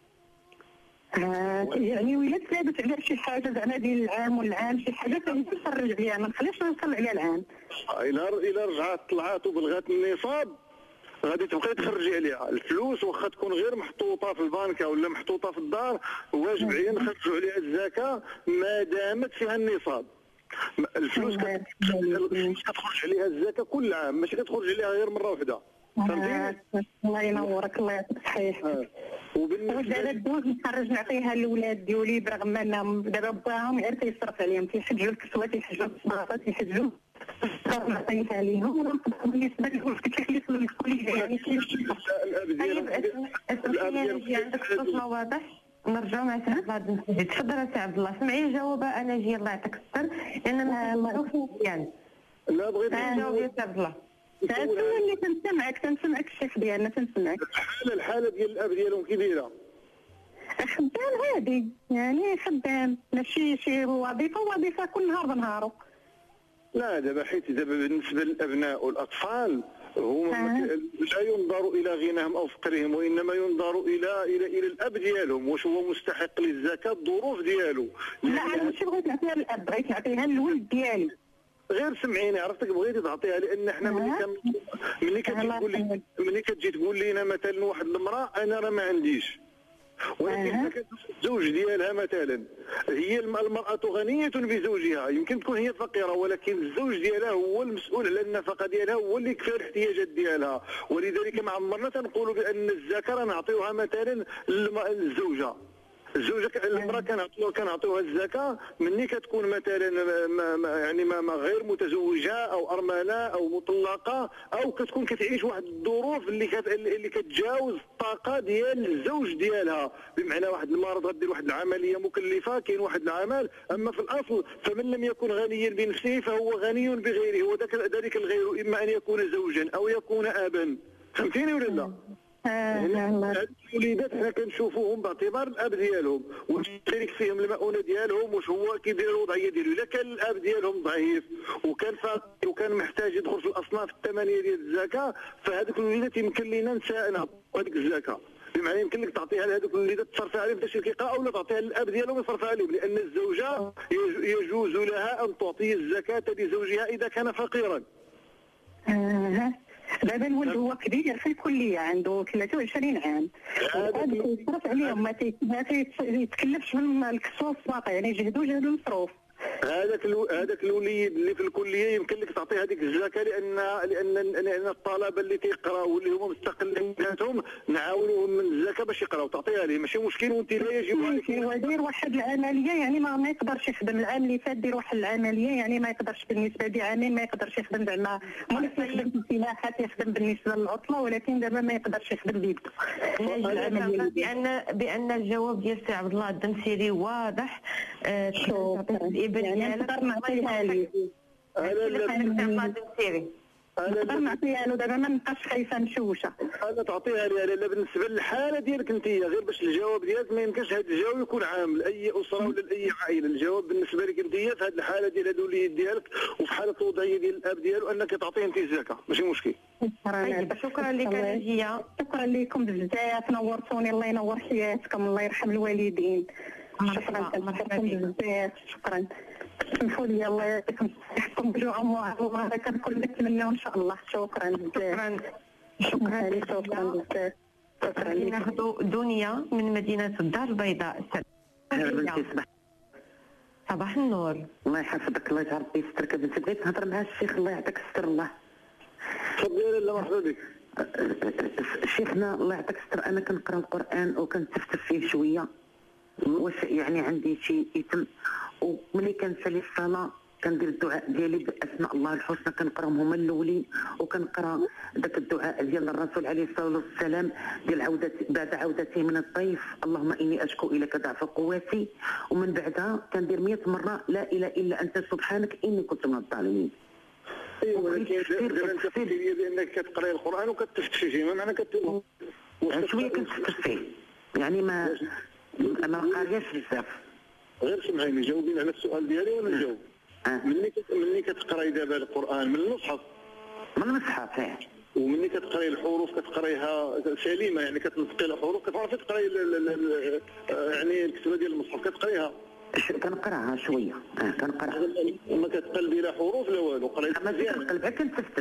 آه يعني ولا تزادت على شي حاجه زعما ديال العام والعام شي حاجه تنخرج عليها، ما نخليش نوصل عليها العام. الا الا رجعت طلعات وبلغات النصاب غادي تبقاي تخرجي عليها. الفلوس واخا تكون غير محطوطه في البنكه ولا محطوطه في الدار واجب علينا نخرجوا عليها الزكاه ما دامت فيها النصاب. الفلوس كتخرج عليها الزكاه كل عام، ماشي كتخرج عليها غير مره واحده. فهمتيني؟ الله ينورك، الله يعطيك الصحيح. ودابا الدوز نخرج نعطيها للولاد ديالي برغم انهم دابا باهم غير تيصرف عليهم، تيحجوا الكسوه تيحجوا الصباطه تيحجوا نعطيها ليهم بالنسبه للتكاليف الكليه يعني طيب عندك الصوت واضح. نرجعوا مع سي عبد الله. تفضل سي عبد الله، سمعي جوابها انا جي الله يعطيك الستر لان ما يعني لا بغيت نجاوب يا سي عبد الله. انا اللي تنسمعك تنسمعك الشيخ ديالنا تنسمعك. الحاله الحاله ديال الاب ديالهم كي دايره؟ خدام عادي يعني خدام، ماشي شي وظيفه وظيفه كل نهار بنهارو. لا دابا حيت دابا بالنسبه للابناء والاطفال هما لا ينظر الى غناهم او فقرهم، وانما ينظر الى الى الى الاب ديالهم، واش هو مستحق للزكاه، الظروف ديالو. لا انا ماشي بغيت نعطيها للاب، بغيت نعطيها للولد ديالي. غير سمعيني، عرفتك بغيتي تعطيها لان احنا ملي كان ملي كتجي تقول لي ملي كتجي تقول لينا مثلا واحد المراه انا راه ما عنديش، ولكن الزوج ديالها مثلا هي المراه غنيه بزوجها، يمكن تكون هي فقيره ولكن الزوج ديالها هو المسؤول على النفقه ديالها، هو اللي يكفي الاحتياجات ديالها، ولذلك ما عمرنا تنقولوا بان الزكاه راه نعطيوها مثلا للزوجه. الزوجه المراه كنعطيوها كنعطيوها الزكاه ملي كتكون مثلا ما ما يعني ما, ما غير متزوجه او ارمله او مطلقه او كتكون كتعيش واحد الظروف اللي كت اللي كتجاوز الطاقه ديال الزوج ديالها، بمعنى واحد المرض غدير واحد العمليه مكلفه، كاين واحد العمل، اما في الاصل فمن لم يكن غنيا بنفسه فهو غني بغيره، وذاك ذلك الغير اما ان يكون زوجا او يكون ابا. فهمتيني ولا لا؟ هاد الوليدات حنا كنشوفوهم باعتبار الاب ديالهم، واش شارك فيهم المؤونه ديالهم، واش هو كيدير الوضعيه ديالو. الا كان الاب ديالهم ضعيف وكان فاقر وكان محتاج يدخل في الاصناف الثمانيه ديال الزكاه، فهذوك الوليدات يمكن لينا نعطيو هذيك الزكاه، بمعنى يمكن لك تعطيها لهذوك الوليدات تصرفها عليهم باش يلقاها، او لا تعطيها للاب ديالهم يصرفها عليهم، لان الزوجه يجوز لها ان تعطي الزكاه لزوجها اذا كان فقيرا. دابا الولد هو كبير في الكليه عنده ثلاثة وعشرين عام، هذا يصرف عليهم ما تيتكلفش من الكسوه الساقه، يعني جهدوا جهد المصروف. هذاك هذاك الوليد اللي في الكليه يمكن لك تعطيه هذيك الزكاه لان لان لان الطلبه اللي تيقراو واللي هما مستقلين بذاتهم نعاونوهم من الزكاه باش يقراو، تعطيها ليه ماشي مشكل، وانت لا يجب عليك. هو داير واحد العمليه يعني ما, ما يقدرش يخدم، العام اللي فات دير واحد العمليه يعني ما يقدرش بالنسبه لعامين ما يقدرش يخدم، زعما ممكن يخدم في السلاحات يخدم بالنسبه للعطله، ولكن دابا ما يقدرش يخدم بيده. بان بان الجواب ديال سي عبد الله الدمسيري واضح. يعني نقدر نعطيها ليه. نقدر نعطيها له دابا ما نبقاش خايفه مشوشه. انا تعطيها لها لا بالنسبه للحاله ديالك انت، غير باش الجواب ديالك ما يمكنش هذا الجواب يكون عام لاي اسره ولا لاي عائله، الجواب بالنسبه لك انت في هذه الحاله ديال هذا الوليد ديالك وفي حاله الوضعيه ديال الاب ديالو انك تعطيه انت الزكاه ماشي مشكل. طيب شكرا لك نجيه. شكرا لكم بزاف، نورتوني، الله ينور حياتكم، الله يرحم الوالدين. شكرا لكم بزاف، شكرا. سمحوا لي الله يعطيكم صحتكم بجوع الله كنكون نتمنى ان شاء الله. شكرا بزاف. شكرا لك شكرا بزاف. شكرا لك. ناخذ دنيا من مدينه الدار البيضاء. صباح النور. الله يحفظك، الله يجعل ربي يسترك. بنت بغيت نهضر مع الشيخ الله يعطيك الستر. الله تفضلي. لا مرحبا بك شيخنا الله يعطيك الستر. انا كنقرا القران وكنتفتف فيه شويه، واش يعني عندي شي يتم، وملي كنسالي الصلاه كندير الدعاء ديالي باسماء الله الحسنى، كنقراهم هما الاولين، وكنقرا ذاك الدعاء ديال الرسول عليه الصلاه والسلام ديال عوده بعد عودتي من الطيف، اللهم اني اشكو اليك ضعف قوتي، ومن بعدها كندير مئة مره لا اله الا انت سبحانك اني كنت من الظالمين. ايوا ولكن دابا انت قلتي لي بانك كتقراي القران وكتفتش فيه، ما معنى كت شويه كنتفتش فيه يعني ما ما قارياش بزاف. غير سمعيني جاوبيني على السؤال ديالي وانا نجاوب. آه. ملي ملي كتقراي دابا القران من المصحف من المصحف اه وملي كتقراي الحروف كتقرايها سليمه، يعني كتنطقي الحروف كتعرفي تقراي يعني الكتابه ديال المصحف كتقرايها. كنقراها شويه اه كنقراها. ما كتقلبي لا حروف لا والو، قرايتها ماشي كنقلبها كنتفتش.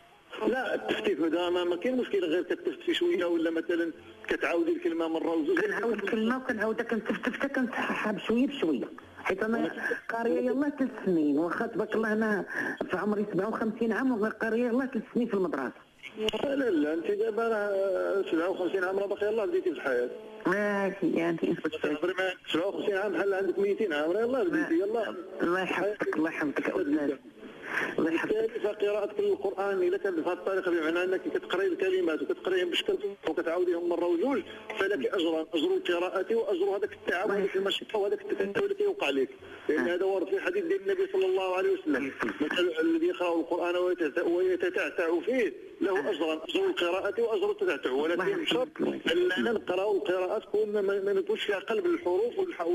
لا التفتيت ما ما كاين مشكل، غير كتفتي شويه ولا مثلا كتعاودي الكلمه مره وزوج. كنعاود الكلمه وكنعاودها كنتفتفتها كنصححها بشويه بشويه، حيت انا قاريه يلاه ثلاث سنين، واخا تبارك الله انا في عمري سبعة وخمسين عام وقاريه يلاه ثلاث سنين في المدرسه. لا لا انت دابا راه سبعة وخمسين عام راه باقي يلاه بديتي في الحياه. ماشي يعني سبعة وخمسين عام بحال عندك مئتين عام راه يلاه بديتي يلاه. الله يحفظك الله يحفظك استاذ. بالتالي فقراءتك للقران اذا كانت بهذه الطريقه بمعنى انك كتقراي الكلمات وكتقرايهم بشكل وكتعاوديهم مره وجوج فلك اجران، اجر القراءه واجر هذاك التعب وهذيك المشقه وهذاك التكتل اللي كيوقع لك، لان هذا ورد في حديث ديال النبي صلى الله عليه وسلم مثل الذي يقرا القران ويتتعتع فيه له اجران، اجر القراءه واجر التتعتع، ولكن بشرط اننا نقراو القراءه تكون ما نكونش فيها قلب الحروف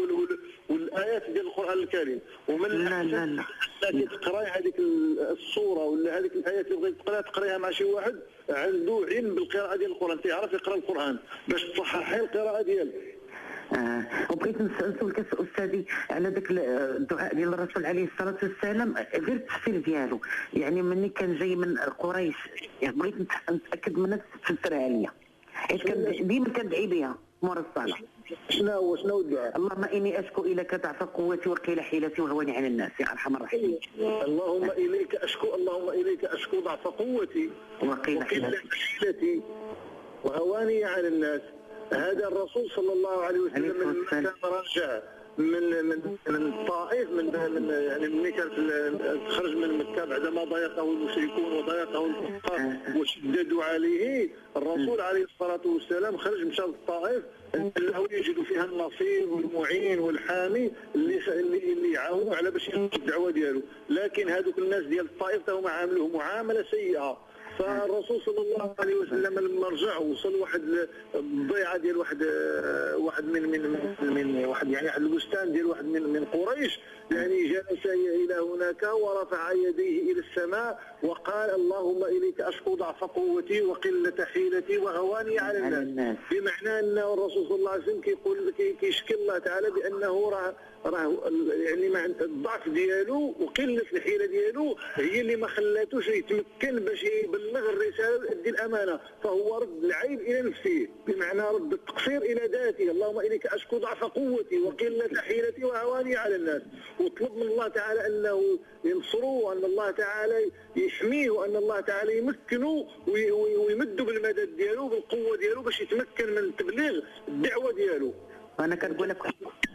والايات ديال القران الكريم. ومن الاحسن انك تقراي هذيك الصوره ولا هذيك الايات اللي بغيتي تقراها تقرايها مع شي واحد عنده علم بالقراءه ديال القران، تيعرف يقرا القران باش تصححي القراءه ديالك. آه. وبغيت نسولك استاذي على ذاك الدعاء ديال الرسول عليه الصلاه والسلام، غير التفسير ديالو، يعني مني كان جاي من قريش، يعني بغيت نتاكد منك تفسرها ليا، حيت كان ديما كندعي بها مور الصلاه. شنو هو شنو الدعاء؟ اللهم اني اشكو اليك ضعف قوتي وقيل حيلتي وهواني على الناس يا ارحم الراحمين. اللهم اليك اشكو اللهم اليك اشكو ضعف قوتي وقيل حيلتي وهواني على الناس. هذا الرسول صلى الله عليه وسلم لما كان رجع من من من الطائف من من يعني ملي كان خرج من مكه بعدما ضايقه المشركون وضايقه الكفار وشددوا عليه، الرسول عليه الصلاه والسلام خرج مشى للطائف انه يجد فيها النصير والمعين والحامي اللي اللي اللي يعاونوا على باش ينجح الدعوه ديالو، لكن هذوك الناس ديال الطائف هم عاملوه معامله سيئه. فالرسول صلى الله عليه وسلم لما رجع وصل واحد الضيعه ديال واحد واحد من من من واحد يعني واحد البستان ديال واحد من من قريش، يعني جلس الى هناك ورفع يديه الى السماء وقال اللهم اليك اشكو ضعف قوتي وقله حيلتي وهواني على الناس، بمعنى ان الرسول صلى الله عليه وسلم كيقول كيشكي الله تعالى بانه راه راه يعني مع الضعف ديالو وقله الحيله ديالو هي اللي ما خلاتوش يتمكن باش يبلغ الرساله ويؤدي الامانه، فهو رد العيب الى نفسه، بمعنى رد التقصير الى ذاته. اللهم اليك اشكو ضعف قوتي وقله حيلتي وهواني على الناس، وطلب من الله تعالى انه ينصروه وان الله تعالى يحميه وان الله تعالى يمكنه ويمده بالمدد ديالو بالقوه ديالو باش يتمكن من تبليغ الدعوه ديالو. انا كنقول لك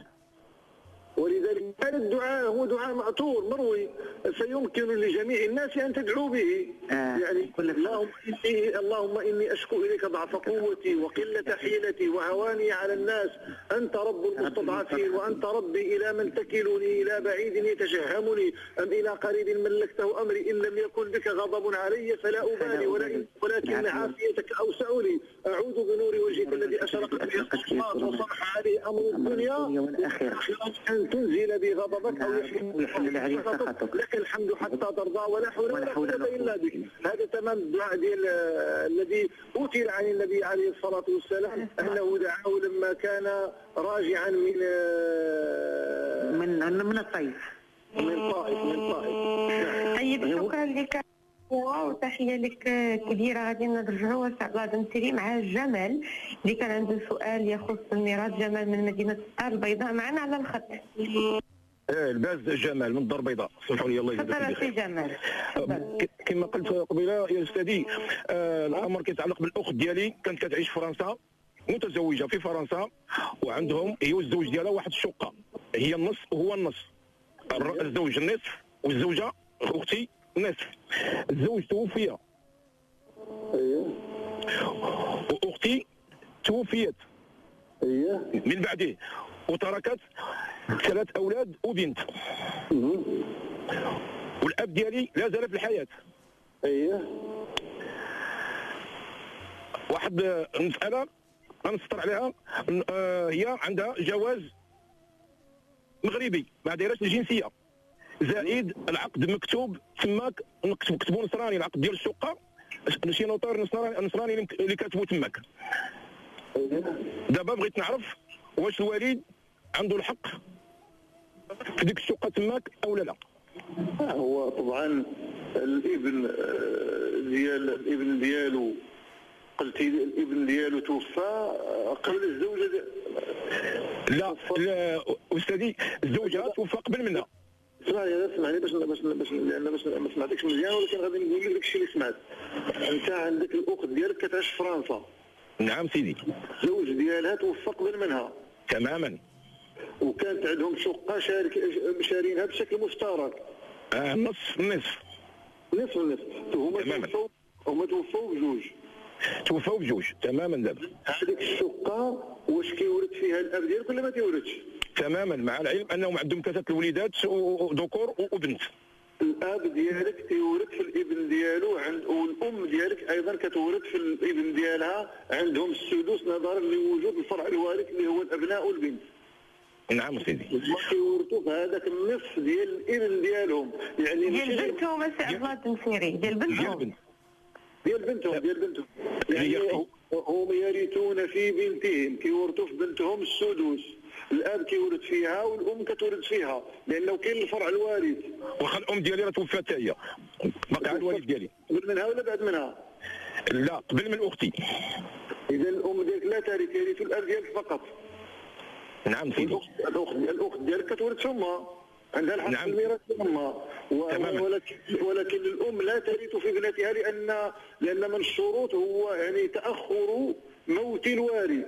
ولذلك هذا الدعاء هو دعاء مأثور مروي سيمكن لجميع الناس ان تدعوا به. آه. يعني اللهم اني اللهم اني اشكو اليك ضعف قوتي وقله حيلتي وهواني على الناس، انت رب المستضعفين وانت ربي، الى من تكلني؟ الى بعيد يتجهمني ام الى قريب ملكته امري؟ ان لم يكن بك غضب علي فلا ابالي ولكن عافيتك اوسع لي. اعوذ بنور وجهك الذي اشرقت به الصلاه وصلح عليه امر الدنيا والاخره ان تنزل بي غضبك او يحل علي سخطك، لك الحمد حتى ترضى ولا حول ولا قوه الا بك. هذا تمام الدعاء ديال الذي اوتي عن النبي عليه الصلاه والسلام انه دعاه لما كان راجعا من من من الطائف من طائف من طائف. طيب شكرا لك وتحيه لك كبيره. غادي نرجعوا غادي نسيري مع جمال اللي كان عنده سؤال يخص الميراث. جمال من مدينه الدار البيضاء معنا على الخط. ايه الباز جمال من الدار البيضاء. سمحوا لي الله يجزاك بخير. تفضل جمال. كما قلت قبيله يا استاذي، آه الامر كيتعلق بالاخت ديالي كانت كتعيش في فرنسا، متزوجه في فرنسا، وعندهم هي والزوج ديالها واحد الشقه، هي النص وهو النص، الزوج النصف والزوجه اختي نصف. الزوج توفي ايوه واختي توفيت ايوه من بعده، وتركت ثلاث اولاد وبنت، والاب ديالي لا زال في الحياه. اييه واحد المساله غنسطر عليها، آه، هي عندها جواز مغربي ما دايرش الجنسيه، زائد العقد مكتوب تماك، كتبوا نصراني العقد ديال الشقه، شي نوطير نصراني نصراني اللي كاتبو تماك. دابا بغيت نعرف واش الوالد عنده الحق في ديك الشقه تماك او لا لا. هو طبعا الابن ديال الابن ديالو قلتي الابن ديالو توفى قبل الزوجه دي... لا لا استاذي، الزوجه توفى قبل منها. اسمعني اسمعني باش باش باش لان باش ما سمعتكش مزيان، ولكن غادي نقول لك داكشي اللي سمعت. انت عندك الاخت ديالك كتعيش في فرنسا. نعم سيدي. الزوج ديالها توفى قبل منها. تماما. وكانت عندهم شقه شارك شارينها بشكل مشترك. آه نصف نصف. نصف نصف. هما توفوا هما توفوا بجوج. توفوا بجوج تماما. دابا هذيك الشقه واش كيورث فيها الاب ديالك ولا ما كيورثش؟ تماما، مع العلم انهم عندهم ثلاثه الوليدات وذكور وبنت. الاب ديالك تيورث في الابن ديالو عند، والام ديالك ايضا كتورث في الابن ديالها، عندهم السدس نظرا لوجود الفرع الوارث اللي هو الابناء والبنت. نعم سيدي. ما كيورثوا في هذاك النصف ديال الابن ديالهم، يعني ديال بنتهم السي عبد الله التنسيري، ديال بنتهم ديال بنتهم ديال بنتهم يعني هم يرثون في بنتهم، كيورثوا في بنتهم السدس، الاب كيورث فيها والام كتورث فيها، لانه كاين الفرع الوارث. واخا الام ديالي راه توفات حتى هي، باقي عاد الوالد ديالي. قبل منها ولا بعد منها؟ لا قبل من اختي. اذا الام ديالك لا ترث، يرث الاب ديالك فقط. نعم سيدي. الاخت الاخت ديالك كتورث امها، عندها الحق في الميراث امها، ولكن ولكن الام لا ترث في ابنتها، لان لان من الشروط هو يعني تاخر موت الوارث.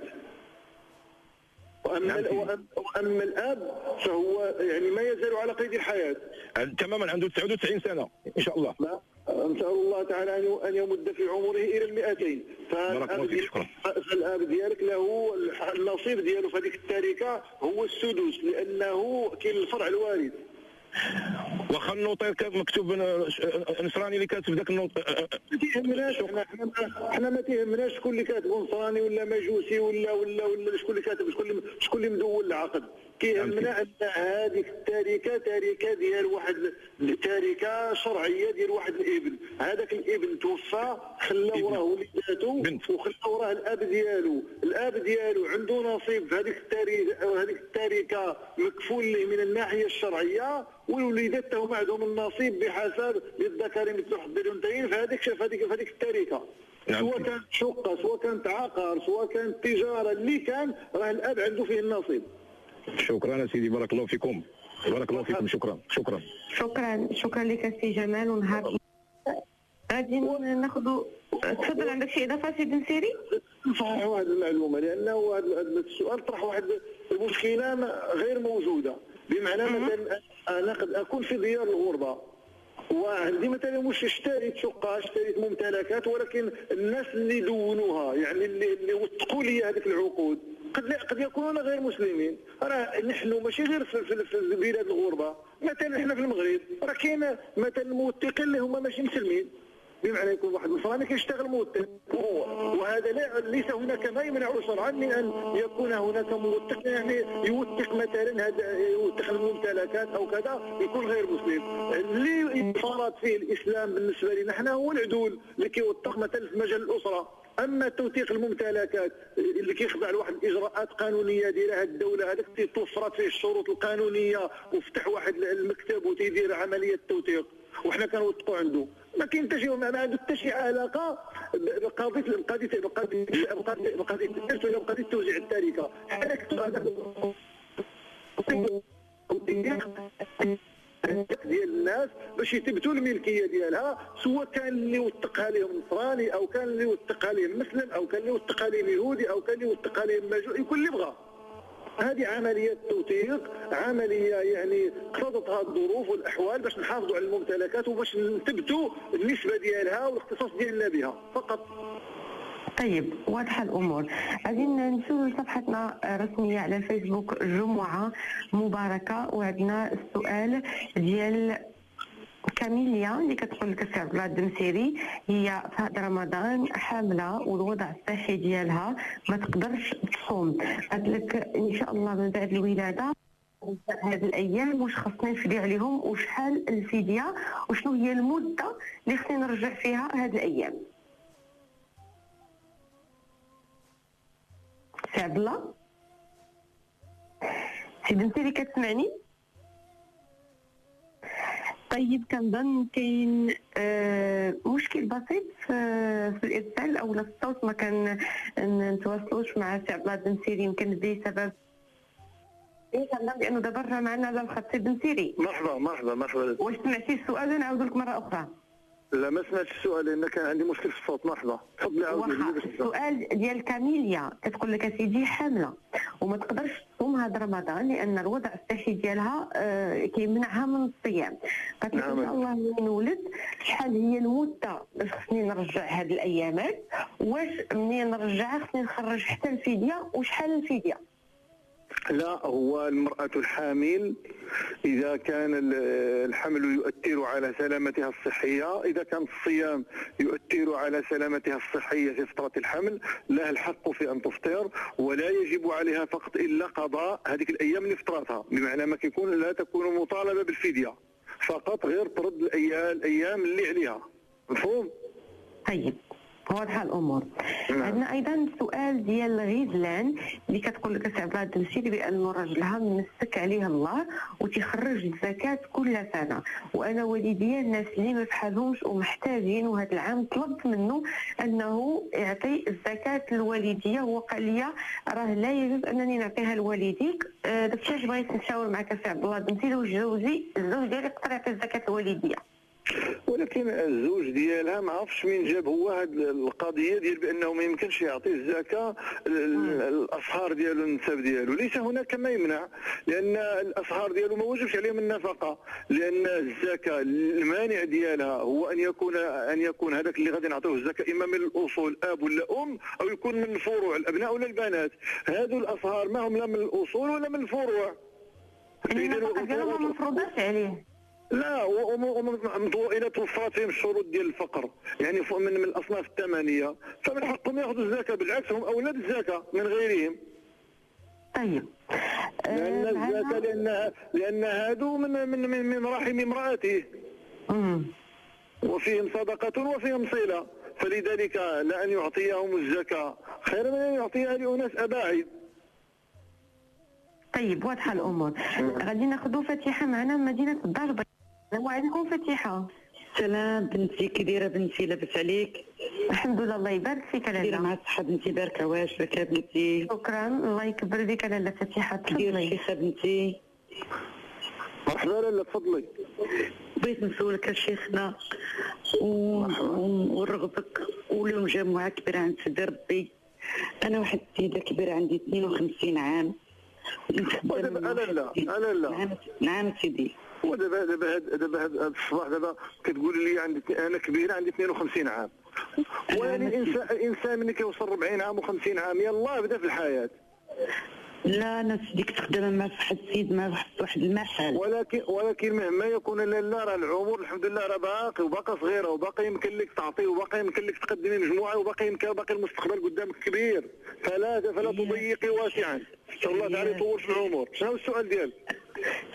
واما نعم. واما الاب فهو يعني ما يزال على قيد الحياه. تماما، عنده تسعة وتسعين سنه ان شاء الله. نسال الله تعالى ان يمد في عمره الى المئتين. فالاب ديالك له النصيب ديالو في هذيك التركه هو السدس، لانه كاين الفرع الوارث. واخا النوطير مكتوب نصراني اللي كاتب ذاك النوطير ما تيهمناش، حنا حنا ما تيهمناش شكون اللي كاتب نصراني ولا مجوسي ولا ولا ولا شكون اللي كاتب، شكون شكون اللي مدول العقد. كيهمنا ان هذيك التركه تركه ديال واحد التركه شرعيه ديال واحد الابن، هذاك الابن توفى خلى وراه وليداته وخلى وراه الاب ديالو، الاب ديالو عنده نصيب في هذيك التركه، هذيك التركه مكفول له من الناحيه الشرعيه، والوليدات هما عندهم النصيب بحسب للذكر مثل حظ الانثيين في هذيك في هذيك في هذيك التركه. سواء كانت شقه، سواء كانت عقار، سواء كانت تجاره، اللي كان راه الاب عنده فيه النصيب. شكرا سيدي، بارك الله فيكم. بارك الله فيكم. شكرا شكرا شكرا شكرا لك سي جمال. ونهار غادي ناخذوا. تفضل، عندك شي اضافه سي بنسيري؟ نصحح واحد المعلومه، لانه هذا السؤال طرح واحد المشكله غير موجوده، بمعنى مثلا انا قد اكون في ديار الغربه وعندي مثلا مش اشتريت شقه، اشتريت ممتلكات، ولكن الناس اللي دونوها يعني اللي, اللي وثقوا لي هذيك العقود قد قد يكونون غير مسلمين. راه نحن ماشي غير في, في, في بلاد الغربه، مثلا احنا في المغرب راه كاين مثلا الموثقين اللي هما ماشي مسلمين، بمعنى يكون واحد نصراني كيشتغل موثق، وهذا لا ليس هناك ما يمنع شرعا من ان يكون هناك موثق، يعني يوثق مثلا هذا يوثق الممتلكات او كذا يكون غير مسلم. اللي فرض فيه الاسلام بالنسبه لنا احنا هو العدول اللي كيوثق مثلا في مجال الاسره. اما توثيق الممتلكات اللي كيخضع لواحد الاجراءات قانونيه ديالها الدوله، هذاك توفرت فيه الشروط القانونيه وفتح واحد المكتب وتيدير عمليه التوثيق وحنا كنوثقوا عنده. ما كاين حتى شي، ما عنده حتى شي علاقه بقضيه بقضيه بقضيه بقضيه الارث ولا بقضيه توزيع التركه. هذاك ديال الناس باش يثبتوا الملكيه ديالها، سواء كان اللي وثقها لهم نصراني او كان اللي وثقها لهم مسلم او كان اللي وثقها لهم يهودي او كان اللي وثقها لهم مجوسي، يكون اللي بغى. هذه عمليه توثيق، عمليه يعني اقتضتها الظروف والاحوال باش نحافظوا على الممتلكات وباش نثبتوا النسبه ديالها والاختصاص ديالنا بها فقط. طيب، واضحه الامور. عايزين نمشيو لصفحتنا الرسميه على الفيسبوك جمعه مباركه، وعندنا السؤال ديال كاميليا اللي كتقول لك السي عبد الله الدمسيري هي في هذا رمضان حامله والوضع الصحي ديالها ما تقدرش تصوم. قالت لك ان شاء الله من بعد الولاده هذه الايام واش خصني نفدي عليهم وشحال الفديه وشنو هي المده اللي خصني نرجع فيها هذه الايام. سي عبد الله سي دمسيري كتسمعني؟ طيب كنظن كاين آه مشكل بسيط في, في الارسال او الصوت ما كان نتواصلوش مع سي عبد الله الدمسيري. يمكن بسبب ايه كنظن بانه دابا راه معنا على الخط سي الدمسيري. مرحبا مرحبا مرحبا. واش سمعتي السؤال؟ نعاود لك مره اخرى. لا ما سمعتش السؤال لان كان عندي مشكل في الصوت. مرحبا تفضلي عاودي لي. السؤال ديال كاميليا كتقول لك اسيدي حامله وما تقدرش تصوم هذا رمضان لان الوضع الصحي ديالها آه كيمنعها من الصيام. قالت لك ان شاء الله ملي نولد شحال هي المده باش خصني نرجع هذه الايامات، واش ملي نرجعها خصني نخرج حتى الفديه وشحال الفديه؟ لا، هو المرأة الحامل إذا كان الحمل يؤثر على سلامتها الصحية، إذا كان الصيام يؤثر على سلامتها الصحية في فترة الحمل لها الحق في أن تفطر، ولا يجب عليها فقط إلا قضاء هذيك الأيام اللي فطرتها، بمعنى ما كيكون لا تكون مطالبة بالفدية، فقط غير ترد الأيام اللي عليها. مفهوم؟ طيب واضحه الامور. نعم. عندنا ايضا سؤال ديال غيزلان اللي كتقول لك عبد الله الدمسيري بانه راجلها ممسك عليها الله وتيخرج الزكاه كل سنه، وانا والديا الناس اللي ما بحالهمش ومحتاجين، وهذا العام طلبت منه انه يعطي الزكاه للوالديه، وقال لي راه لا يجوز انني نعطيها لوالديك. أه داكشي علاش بغيت نشاور معك سي عبد الله الدمسيري، وجوزي الزوج ديالي يقدر يعطي الزكاه للوالديه. ولكن الزوج ديالها ما عرفش مين جاب هو هذه القضيه ديال بانه ما يمكنش يعطي الزكاه الاصهار ديالو النسب ديالو. ليس هناك ما يمنع، لان الاصهار ديالو ما وجبش عليهم النفقه، لان الزكاه المانع ديالها هو ان يكون ان يكون هذاك اللي غادي نعطيوه الزكاه اما من الاصول اب ولا ام، او يكون من الفروع الابناء ولا البنات. هذو الاصهار ما هم لا من الاصول ولا من الفروع. النفقه ديالهم ما مفروضاش عليه. لا، إذا توفرت فيهم الشروط ديال الفقر، يعني من من الاصناف الثمانيه، فمن حقهم ياخذوا الزكاه، بالعكس هم اولى بالزكاه من غيرهم. طيب. لان الزكاه لان لان هادو من من من, من رحم امراته. امم وفيهم صدقه وفيهم صله، فلذلك لا ان يعطيهم الزكاه خير من ان يعطيها لاناس اباعد. طيب واضحه الامور. غادي ناخذوا فتيحه معنا من مدينه الدار البيضاء. السلام عليكم فتيحه. سلام بنتي، كي دايره بنتي؟ لاباس عليك؟ الحمد لله الله يبارك فيك لاله. دايره مع الصحه بنتي؟ باركه واش بك بنتي؟ شكرا الله يكبر بك لاله فتيحه. تفضلي. الشيخه بنتي. مرحبا لاله تفضلي. بغيت نسولك الشيخنا ونرغبك وللمجموعه كبيره عند سيدي ربي. انا واحد السيده كبيره عندي اثنين وخمسين عام. ودابا لا لا لا لا نعم نعم سيدي. ودابا دابا دابا هذا الصباح دابا كتقول لي عندي انا كبيره عندي اثنين وخمسين عام، ويعني الانسان الانسان ملي كيوصل أربعين عام و50 عام يلاه بدا في الحياه. لا انا سيدي كنت خدامه مع واحد السيد مع واحد المحل، ولكن ولكن مهما يكون لالا راه العمر الحمد لله راه باقي وباقي صغيره وباقي يمكن لك تعطي وباقي يمكن لك تقدمي مجموعه وباقي يمكن باقي المستقبل قدامك كبير، فلا فلا تضيقي واسعا. ان شاء الله تعالى يطول في العمر. شنو السؤال ديالك؟